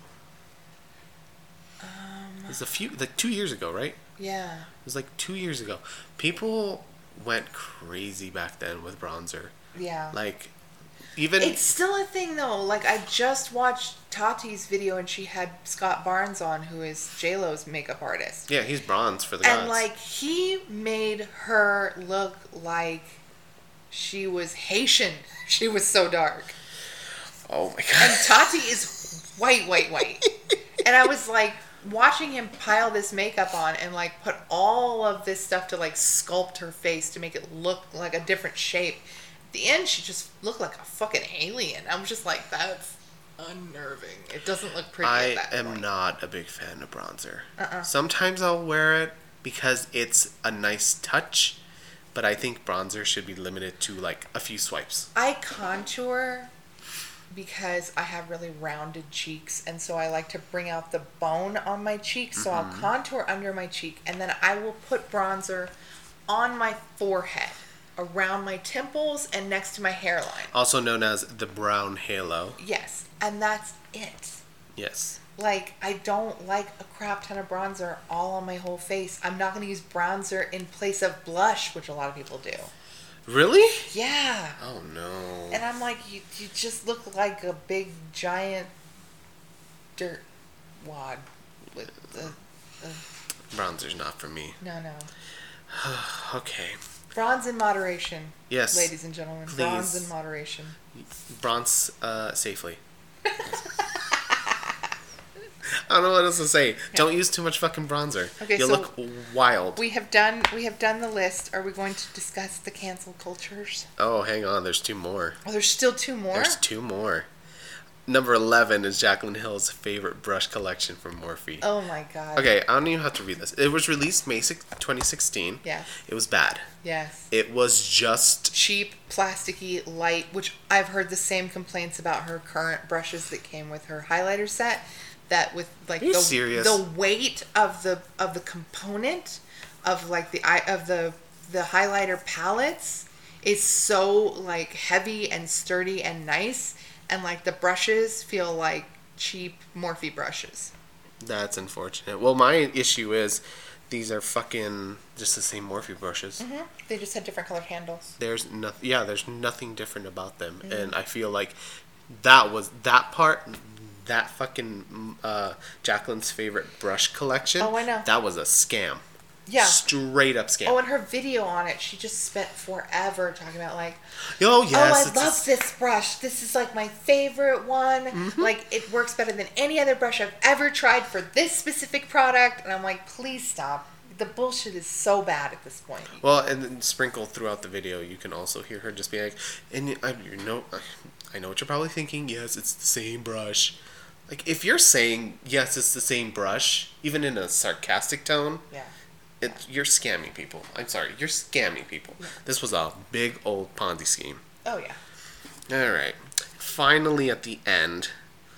Um, it was a few... Like, two years ago, right? Yeah. It was like two years ago. People went crazy back then with bronzer. Yeah. Like, even... It's still a thing, though. Like, I just watched Tati's video, and she had Scott Barnes on, who is J-Lo's makeup artist. Yeah, he's bronze for the gods. And, like, he made her look like she was Haitian. She was so dark. Oh, my God. And Tati is white, white, white. And I was, like, watching him pile this makeup on and, like, put all of this stuff to, like, sculpt her face to make it look like a different shape. At the end, she just looked like a fucking alien. I was just like, that's unnerving. It doesn't look pretty I at that am point. not a big fan of bronzer. Uh-uh. Sometimes I'll wear it because it's a nice touch, but I think bronzer should be limited to, like, a few swipes. I contour because I have really rounded cheeks, and so I like to bring out the bone on my cheek, so mm-hmm. I'll contour under my cheek, and then I will put bronzer on my forehead, around my temples, and next to my hairline. Also known as the brown halo. Yes, and that's it. Yes. Like, I don't like a crap ton of bronzer all on my whole face. I'm not going to use bronzer in place of blush, which a lot of people do. Really? Yeah. Oh, no. And I'm like, you, you just look like a big, giant dirt wad with the... the... Bronzer's not for me. No, no. Okay. Bronze in moderation. Yes. Ladies and gentlemen. Please. Bronze in moderation. Bronze uh, safely. I don't know what else to say. Yeah. Don't use too much fucking bronzer. Okay, You'll so look wild. We have done we have done the list. Are we going to discuss the cancel cultures? Oh, hang on. There's two more. Oh, there's still two more? There's two more. Number eleven is Jaclyn Hill's favorite brush collection from Morphe. Oh my god. Okay, I don't even have to read this. It was released May sixth, twenty sixteen. Yeah. It was bad. Yes. It was just... cheap, plasticky, light, which I've heard the same complaints about her current brushes that came with her highlighter set. That with like the serious? the weight of the of the component of like the eye of the the highlighter palettes is so like heavy and sturdy and nice, and like the brushes feel like cheap Morphe brushes. That's unfortunate. Well, my issue is these are fucking just the same Morphe brushes. Mm-hmm. They just had different colored handles. There's nothing. Yeah, there's nothing different about them, mm-hmm. and I feel like that was that part. That fucking uh, Jacqueline's favorite brush collection. Oh, I know. That was a scam. Yeah. Straight up scam. Oh, and her video on it, she just spent forever talking about like, oh yes, oh, I love a... this brush. This is like my favorite one. Mm-hmm. Like it works better than any other brush I've ever tried for this specific product. And I'm like, please stop. The bullshit is so bad at this point. Well, and then sprinkle throughout the video, you can also hear her just be like, and I, you know, I know what you're probably thinking. Yes, it's the same brush. Like if you're saying yes, it's the same brush, even in a sarcastic tone. Yeah. It, you're scamming people. I'm sorry. You're scamming people. Yeah. This was a big old Ponzi scheme. Oh, yeah. All right. Finally, at the end,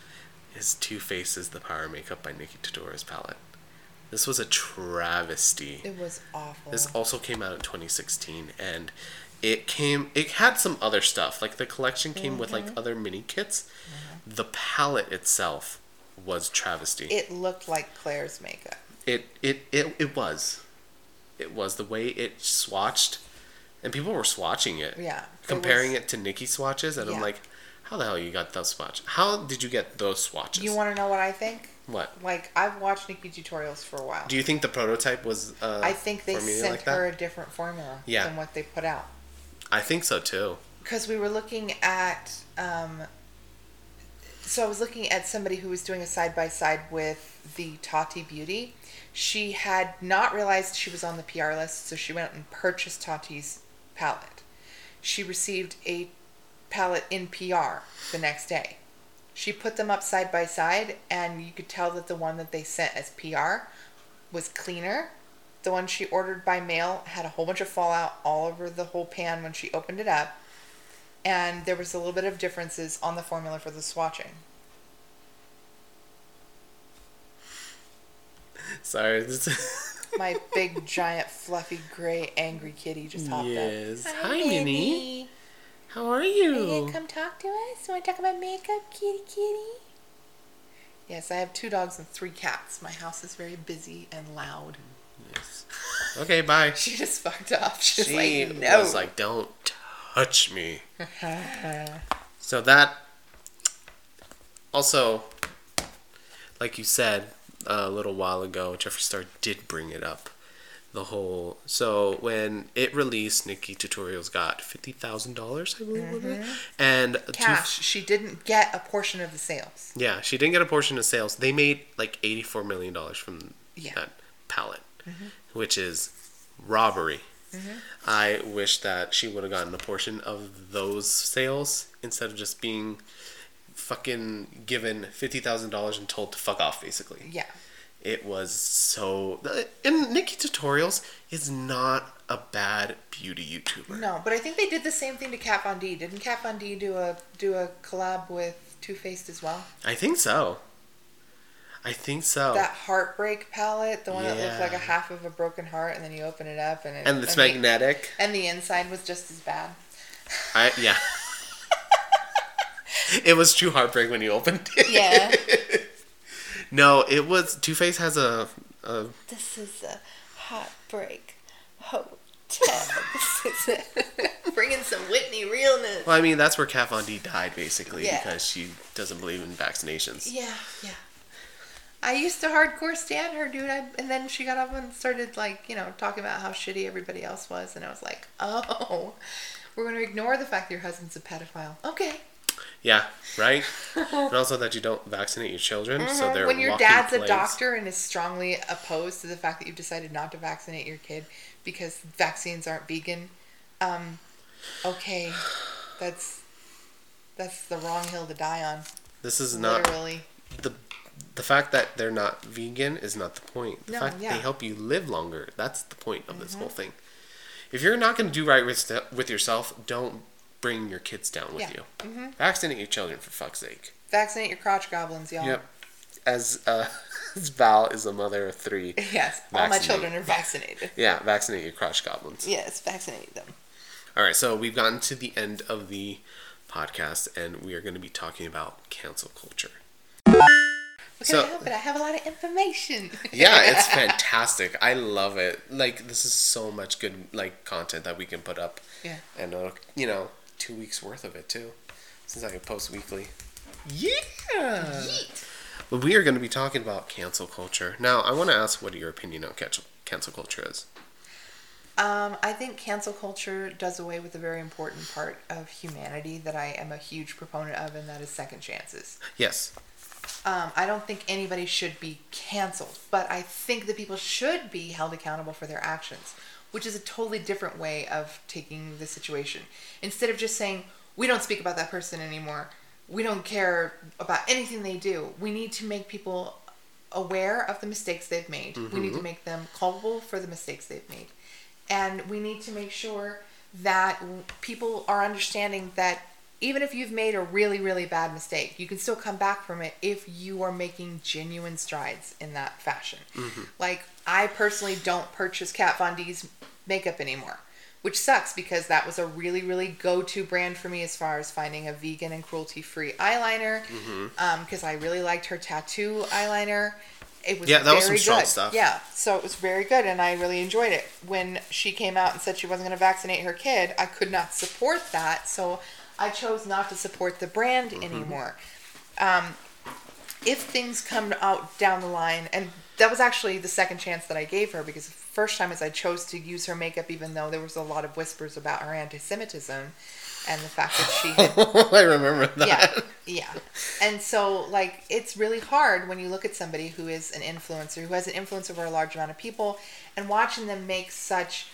is Too Faced's The Power Makeup by Nikki Tutorials palette. This was a travesty. It was awful. This also came out in twenty sixteen, and it came. It had some other stuff. Like, the collection came mm-hmm. with, like, other mini kits. Mm-hmm. The palette itself was travesty. It looked like Claire's makeup. It, it, it, it was. It was the way it swatched, and people were swatching it. Yeah. Comparing it, was, it to Nikki swatches, and yeah. I'm like, how the hell you got those swatches? How did you get those swatches? You want to know what I think? What? Like, I've watched Nikki Tutorials for a while. Do you think the prototype was uh, I think they sent like her a different formula yeah. than what they put out. I think so, too. Because we were looking at... Um, so I was looking at somebody who was doing a side-by-side with the Tati Beauty. She had not realized she was on the P R list, so she went and purchased Tati's palette. She received a palette in P R the next day. She put them up side by side, and you could tell that the one that they sent as P R was cleaner. The one she ordered by mail had a whole bunch of fallout all over the whole pan when she opened it up. And there was a little bit of differences on the formula for the swatching. Sorry. This My big, giant, fluffy, gray, angry kitty just hopped yes. up. Hi, Hi Minnie. How are you? Are you going to come talk to us? You want to talk about makeup, kitty, kitty? Yes, I have two dogs and three cats. My house is very busy and loud. Yes. Okay, bye. She just fucked off. She's she like, no. was like, don't touch me. So that... Also, like you said a little while ago, Jeffree Star did bring it up. The whole... So, when it released, Nikki Tutorials got fifty thousand dollars, I believe, mm-hmm. and cash. Two, she didn't get a portion of the sales. Yeah, she didn't get a portion of sales. They made like eighty-four million dollars from yeah. that palette, mm-hmm. which is robbery. Mm-hmm. I wish that she would have gotten a portion of those sales instead of just being fucking given fifty thousand dollars and told to fuck off, basically. Yeah. It was so... And Nikki Tutorials is not a bad beauty YouTuber. No, but I think they did the same thing to Kat Von D. Didn't Kat Von D do a do a collab with Too Faced as well? I think so. I think so. That Heartbreak palette, the one yeah. that looked like a half of a broken heart, and then you open it up and it, and it's and magnetic. The, and the inside was just as bad. I yeah. It was true heartbreak when you opened it. Yeah. No, it was... Too Faced has a, a... This is a heartbreak hotel. This is a... Bringing some Whitney realness. Well, I mean, that's where Kat Von D died, basically, yeah. because she doesn't believe in vaccinations. Yeah, yeah. I used to hardcore stand her, dude. I, and then she got up and started, like, you know, talking about how shitty everybody else was. And I was like, oh, we're going to ignore the fact that your husband's a pedophile. Okay. Yeah, right? And also that you don't vaccinate your children, mm-hmm. so they're when your walking dad's plagues. A doctor and is strongly opposed to the fact that you've decided not to vaccinate your kid because vaccines aren't vegan, um, okay, that's that's the wrong hill to die on. This is literally not the the fact that they're not vegan is not the point. The no, fact yeah. that they help you live longer, that's the point of mm-hmm. this whole thing. If you're not going to do right with with yourself, don't bring your kids down with yeah. you. Mm-hmm. Vaccinate your children, for fuck's sake. Vaccinate your crotch goblins, y'all. Yep. As, uh, as Val is a mother of three. Yes, all my children are vaccinated. Yeah, vaccinate your crotch goblins. Yes, vaccinate them. All right, so we've gotten to the end of the podcast, and we are going to be talking about cancel culture. What can So- I help it? I have a lot of information. Yeah, it's fantastic. I love it. Like, this is so much good, like, content that we can put up. Yeah. And, uh, you know, two weeks worth of it, too. Since I can post weekly. Yeah! Yeet. But we are going to be talking about cancel culture. Now, I want to ask what your opinion on cancel cancel culture is. Um, I think cancel culture does away with a very important part of humanity that I am a huge proponent of, and that is second chances. Yes. Um, I don't think anybody should be canceled, but I think that people should be held accountable for their actions, which is a totally different way of taking the situation. Instead of just saying, we don't speak about that person anymore, we don't care about anything they do, we need to make people aware of the mistakes they've made. Mm-hmm. We need to make them culpable for the mistakes they've made. And we need to make sure that people are understanding that even if you've made a really, really bad mistake, you can still come back from it if you are making genuine strides in that fashion. Mm-hmm. Like, I personally don't purchase Kat Von D's makeup anymore, which sucks because that was a really, really go-to brand for me as far as finding a vegan and cruelty-free eyeliner, because mm-hmm. um, I really liked her tattoo eyeliner. It was yeah, that very was some strong good. stuff. Yeah, so it was very good, and I really enjoyed it. When she came out and said she wasn't going to vaccinate her kid, I could not support that, so I chose not to support the brand mm-hmm. anymore. Um, if things come out down the line, and that was actually the second chance that I gave her, because the first time is I chose to use her makeup even though there was a lot of whispers about her anti-Semitism and the fact that she had... I remember that. Yeah, yeah. And so, like, it's really hard when you look at somebody who is an influencer, who has an influence over a large amount of people, and watching them make such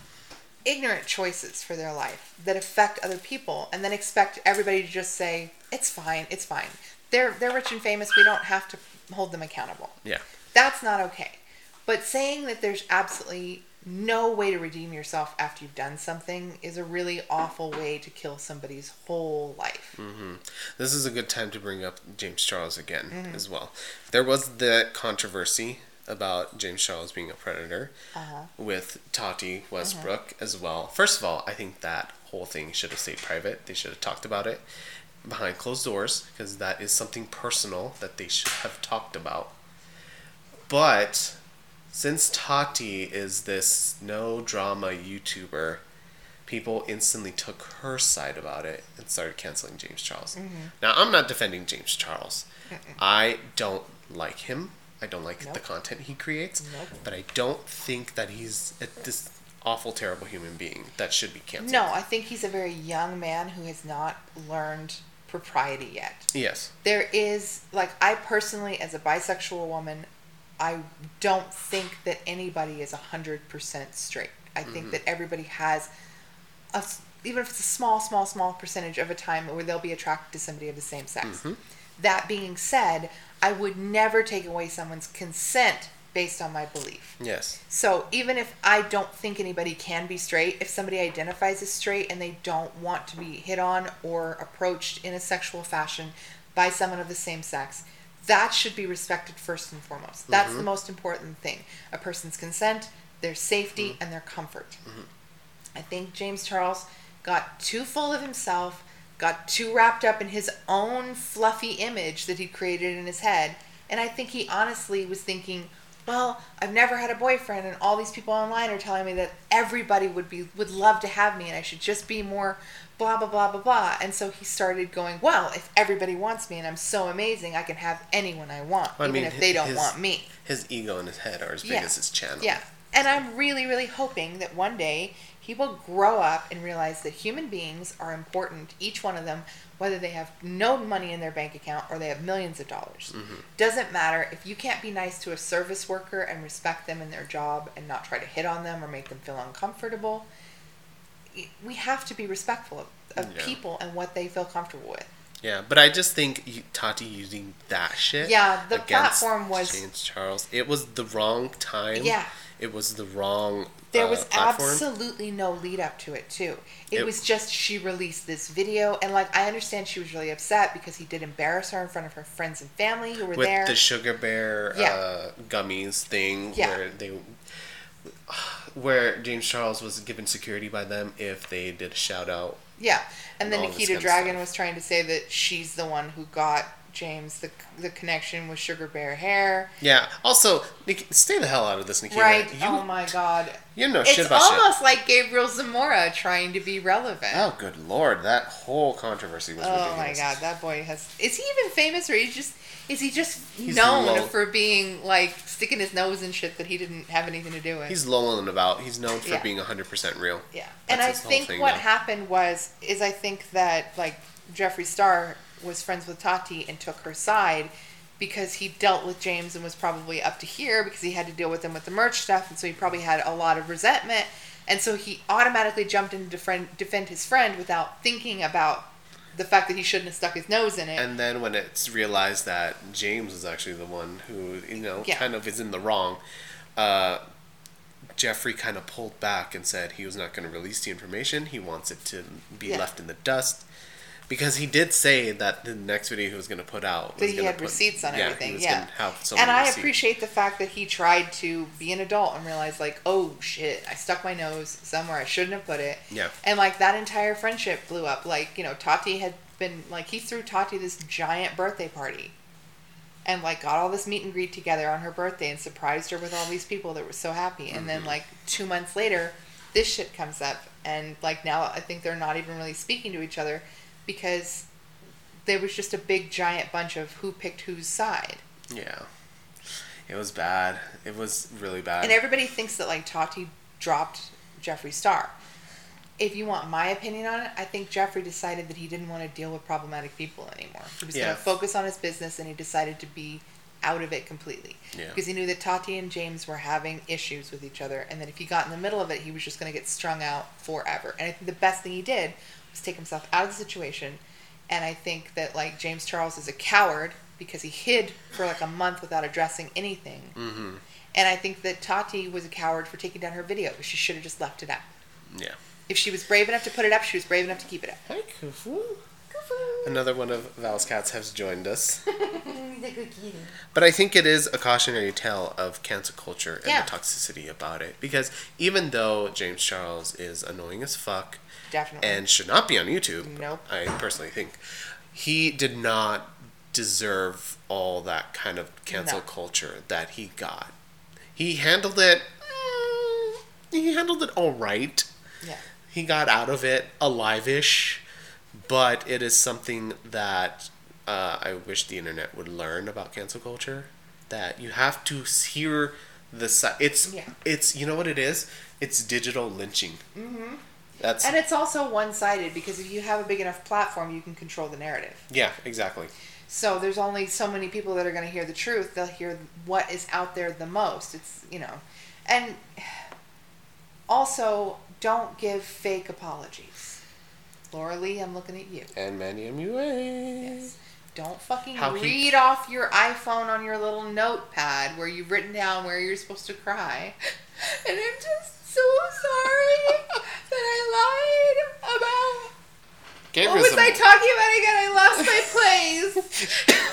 ignorant choices for their life that affect other people, and then expect everybody to just say, it's fine, it's fine. They're, they're rich and famous, we don't have to hold them accountable. Yeah. That's not okay. But saying that there's absolutely no way to redeem yourself after you've done something is a really awful way to kill somebody's whole life. Mm-hmm. This is a good time to bring up James Charles again mm-hmm. as well. There was the controversy about James Charles being a predator uh-huh. with Tati Westbrook uh-huh. as well. First of all, I think that whole thing should have stayed private. They should have talked about it behind closed doors, because that is something personal that they should have talked about. But since Tati is this no drama YouTuber, people instantly took her side about it and started canceling James Charles. Mm-hmm. Now, I'm not defending James Charles. Mm-mm. I don't like him. I don't like nope. the content he creates. Nope. But I don't think that he's a, this awful, terrible human being that should be canceled. No, I think he's a very young man who has not learned propriety yet. Yes. There is, like, I personally, as a bisexual woman, I don't think that anybody is one hundred percent straight. I think mm-hmm. that everybody has, a, even if it's a small, small, small percentage of a time where they'll be attracted to somebody of the same sex. Mm-hmm. That being said, I would never take away someone's consent based on my belief. Yes. So even if I don't think anybody can be straight, if somebody identifies as straight and they don't want to be hit on or approached in a sexual fashion by someone of the same sex, that should be respected first and foremost. That's mm-hmm. the most important thing. A person's consent, their safety, mm-hmm. and their comfort. Mm-hmm. I think James Charles got too full of himself, got too wrapped up in his own fluffy image that he created in his head, and I think he honestly was thinking, well, I've never had a boyfriend, and all these people online are telling me that everybody would be would love to have me, and I should just be more blah, blah, blah, blah, blah. And so he started going, well, if everybody wants me and I'm so amazing, I can have anyone I want, well, even I mean, if they don't his, want me. His ego and his head are as big yeah. as his channel. Yeah. And I'm really, really hoping that one day he will grow up and realize that human beings are important, each one of them, whether they have no money in their bank account or they have millions of dollars. Mm-hmm. Doesn't matter. If you can't be nice to a service worker and respect them in their job and not try to hit on them or make them feel uncomfortable, we have to be respectful of, of yeah. people and what they feel comfortable with. Yeah, but I just think Tati using that shit yeah, the against platform was James Charles, it was the wrong time. Yeah. It was the wrong There uh, was platform. absolutely no lead up to it, too. It, It- was just she released this video, and like I understand she was really upset because he did embarrass her in front of her friends and family who were With there. the sugar bear Yeah. uh, gummies thing Yeah. where they where James Charles was given security by them if they did a shout out. Yeah, and then all this Nikita kind of Dragon stuff. was trying to say that she's the one who got James the the connection with Sugar Bear Hair. Yeah. Also, Nik- stay the hell out of this, Nikita. Right. You, oh my God. You know It's shit about almost shit. like Gabriel Zamora trying to be relevant. Oh, good lord! That whole controversy was Oh ridiculous. my God, that boy has. Is he even famous, or is he just? Is he just He's known low. for being like sticking his nose in shit that he didn't have anything to do with? He's lolling about. He's known for Yeah. being one hundred percent real. Yeah, That's and I his whole think thing what now. happened was is I think that like Jeffree Star was friends with Tati and took her side because he dealt with James and was probably up to here because he had to deal with him with the merch stuff, and so he probably had a lot of resentment, and so he automatically jumped in to defend, defend his friend without thinking about the fact that he shouldn't have stuck his nose in it. And then when it's realized that James is actually the one who, you know, Yeah. kind of is in the wrong, uh, Jeffrey kind of pulled back and said he was not going to release the information. He wants it to be Yeah. left in the dust. Because he did say that the next video he was going to put out That was he gonna had put- receipts on yeah, everything, He was yeah. going to have so And many I receipts. appreciate the fact that he tried to be an adult and realize, like, oh shit, I stuck my nose somewhere I shouldn't have put it. Yeah. And like that entire friendship blew up. Like, you know, Tati had been like he threw Tati this giant birthday party, and like got all this meet and greet together on her birthday and surprised her with all these people that were so happy. And Mm-hmm. then like two months later, this shit comes up, and like now I think they're not even really speaking to each other because there was just a big giant bunch of who picked whose side. Yeah. It was bad. It was really bad. And everybody thinks that like Tati dropped Jeffree Star. If you want my opinion on it, I think Jeffrey decided that he didn't want to deal with problematic people anymore. He was Yeah. going to focus on his business, and he decided to be out of it completely. Yeah. Because he knew that Tati and James were having issues with each other, and that if he got in the middle of it, he was just going to get strung out forever. And I think the best thing he did was take himself out of the situation. And I think that like James Charles is a coward because he hid for like a month without addressing anything. Mm-hmm. And I think that Tati was a coward for taking down her video. She should have just left it up. Yeah. If she was brave enough to put it up, she was brave enough to keep it up. Hi, Kufu. Another one of Val's cats has joined us. But I think it is a cautionary tale of cancel culture and Yeah. the toxicity about it. Because even though James Charles is annoying as fuck Definitely. and should not be on YouTube, Nope. I personally think, he did not deserve all that kind of cancel No. culture that he got. He handled it, mm, he handled it all right. Yeah. He got out of it alive-ish, but it is something that uh, I wish the internet would learn about cancel culture. That you have to hear the si- it's Yeah. it's you know what it is? It's digital lynching. Mm-hmm. That's And it's also one-sided because if you have a big enough platform, you can control the narrative. yeah, exactly. So there's only so many people that are going to hear the truth. They'll hear what is out there the most. It's, you know. And also, don't give fake apologies. Laura Lee, I'm looking at you. And Manny M U A. Yes. Don't fucking How he- read off your iPhone on your little notepad where you've written down where you're supposed to cry. And I'm just so sorry that I lied about... Gave What her was some- I talking about again? I lost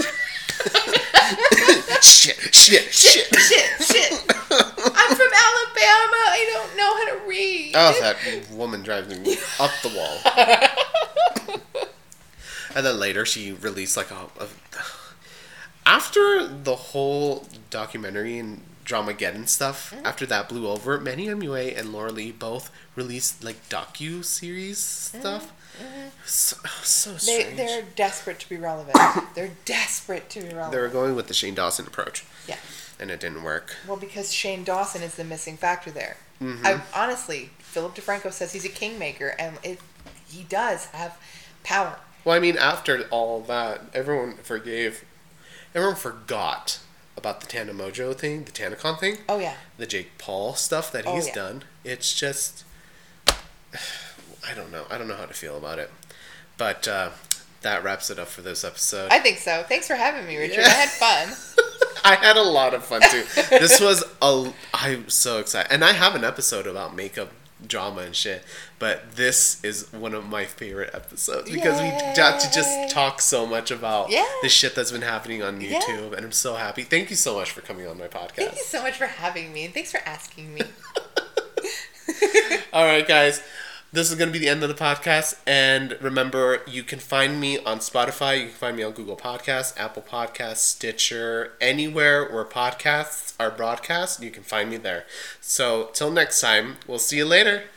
my place. shit, shit, shit. Shit, shit, shit. I'm from Alabama. I don't know how to read. Oh, that woman drives me up the wall. And then later she released like a, a... After the whole documentary and Dramageddon stuff, Mm-hmm. after that blew over, Manny M U A and Laura Lee both released like docu-series stuff. Mm-hmm. So, so They, strange. they're desperate to be relevant. They're desperate to be relevant. They were going with the Shane Dawson approach, Yeah. and it didn't work. Well, because Shane Dawson is the missing factor there. Mm-hmm. I honestly, Philip DeFranco says he's a kingmaker, and it, he does have power. Well, I mean, after all that, everyone forgave, everyone forgot about the Tana Mojo thing, the TanaCon thing, Oh yeah. the Jake Paul stuff that Oh, he's yeah. done. It's just, I don't know. I don't know how to feel about it. But uh, that wraps it up for this episode. I think so. Thanks for having me, Richard. Yeah. I had fun. I had a lot of fun too. This was a. I'm so excited, and I have an episode about makeup drama and shit. But this is one of my favorite episodes because we got to Yay. just talk so much about Yeah. the shit that's been happening on Yeah. YouTube, and I'm so happy. Thank you so much for coming on my podcast. Thank you so much for having me, and thanks for asking me. All right, guys. This is going to be the end of the podcast. And remember, you can find me on Spotify. You can find me on Google Podcasts, Apple Podcasts, Stitcher, anywhere where podcasts are broadcast. You can find me there. So, till next time, we'll see you later.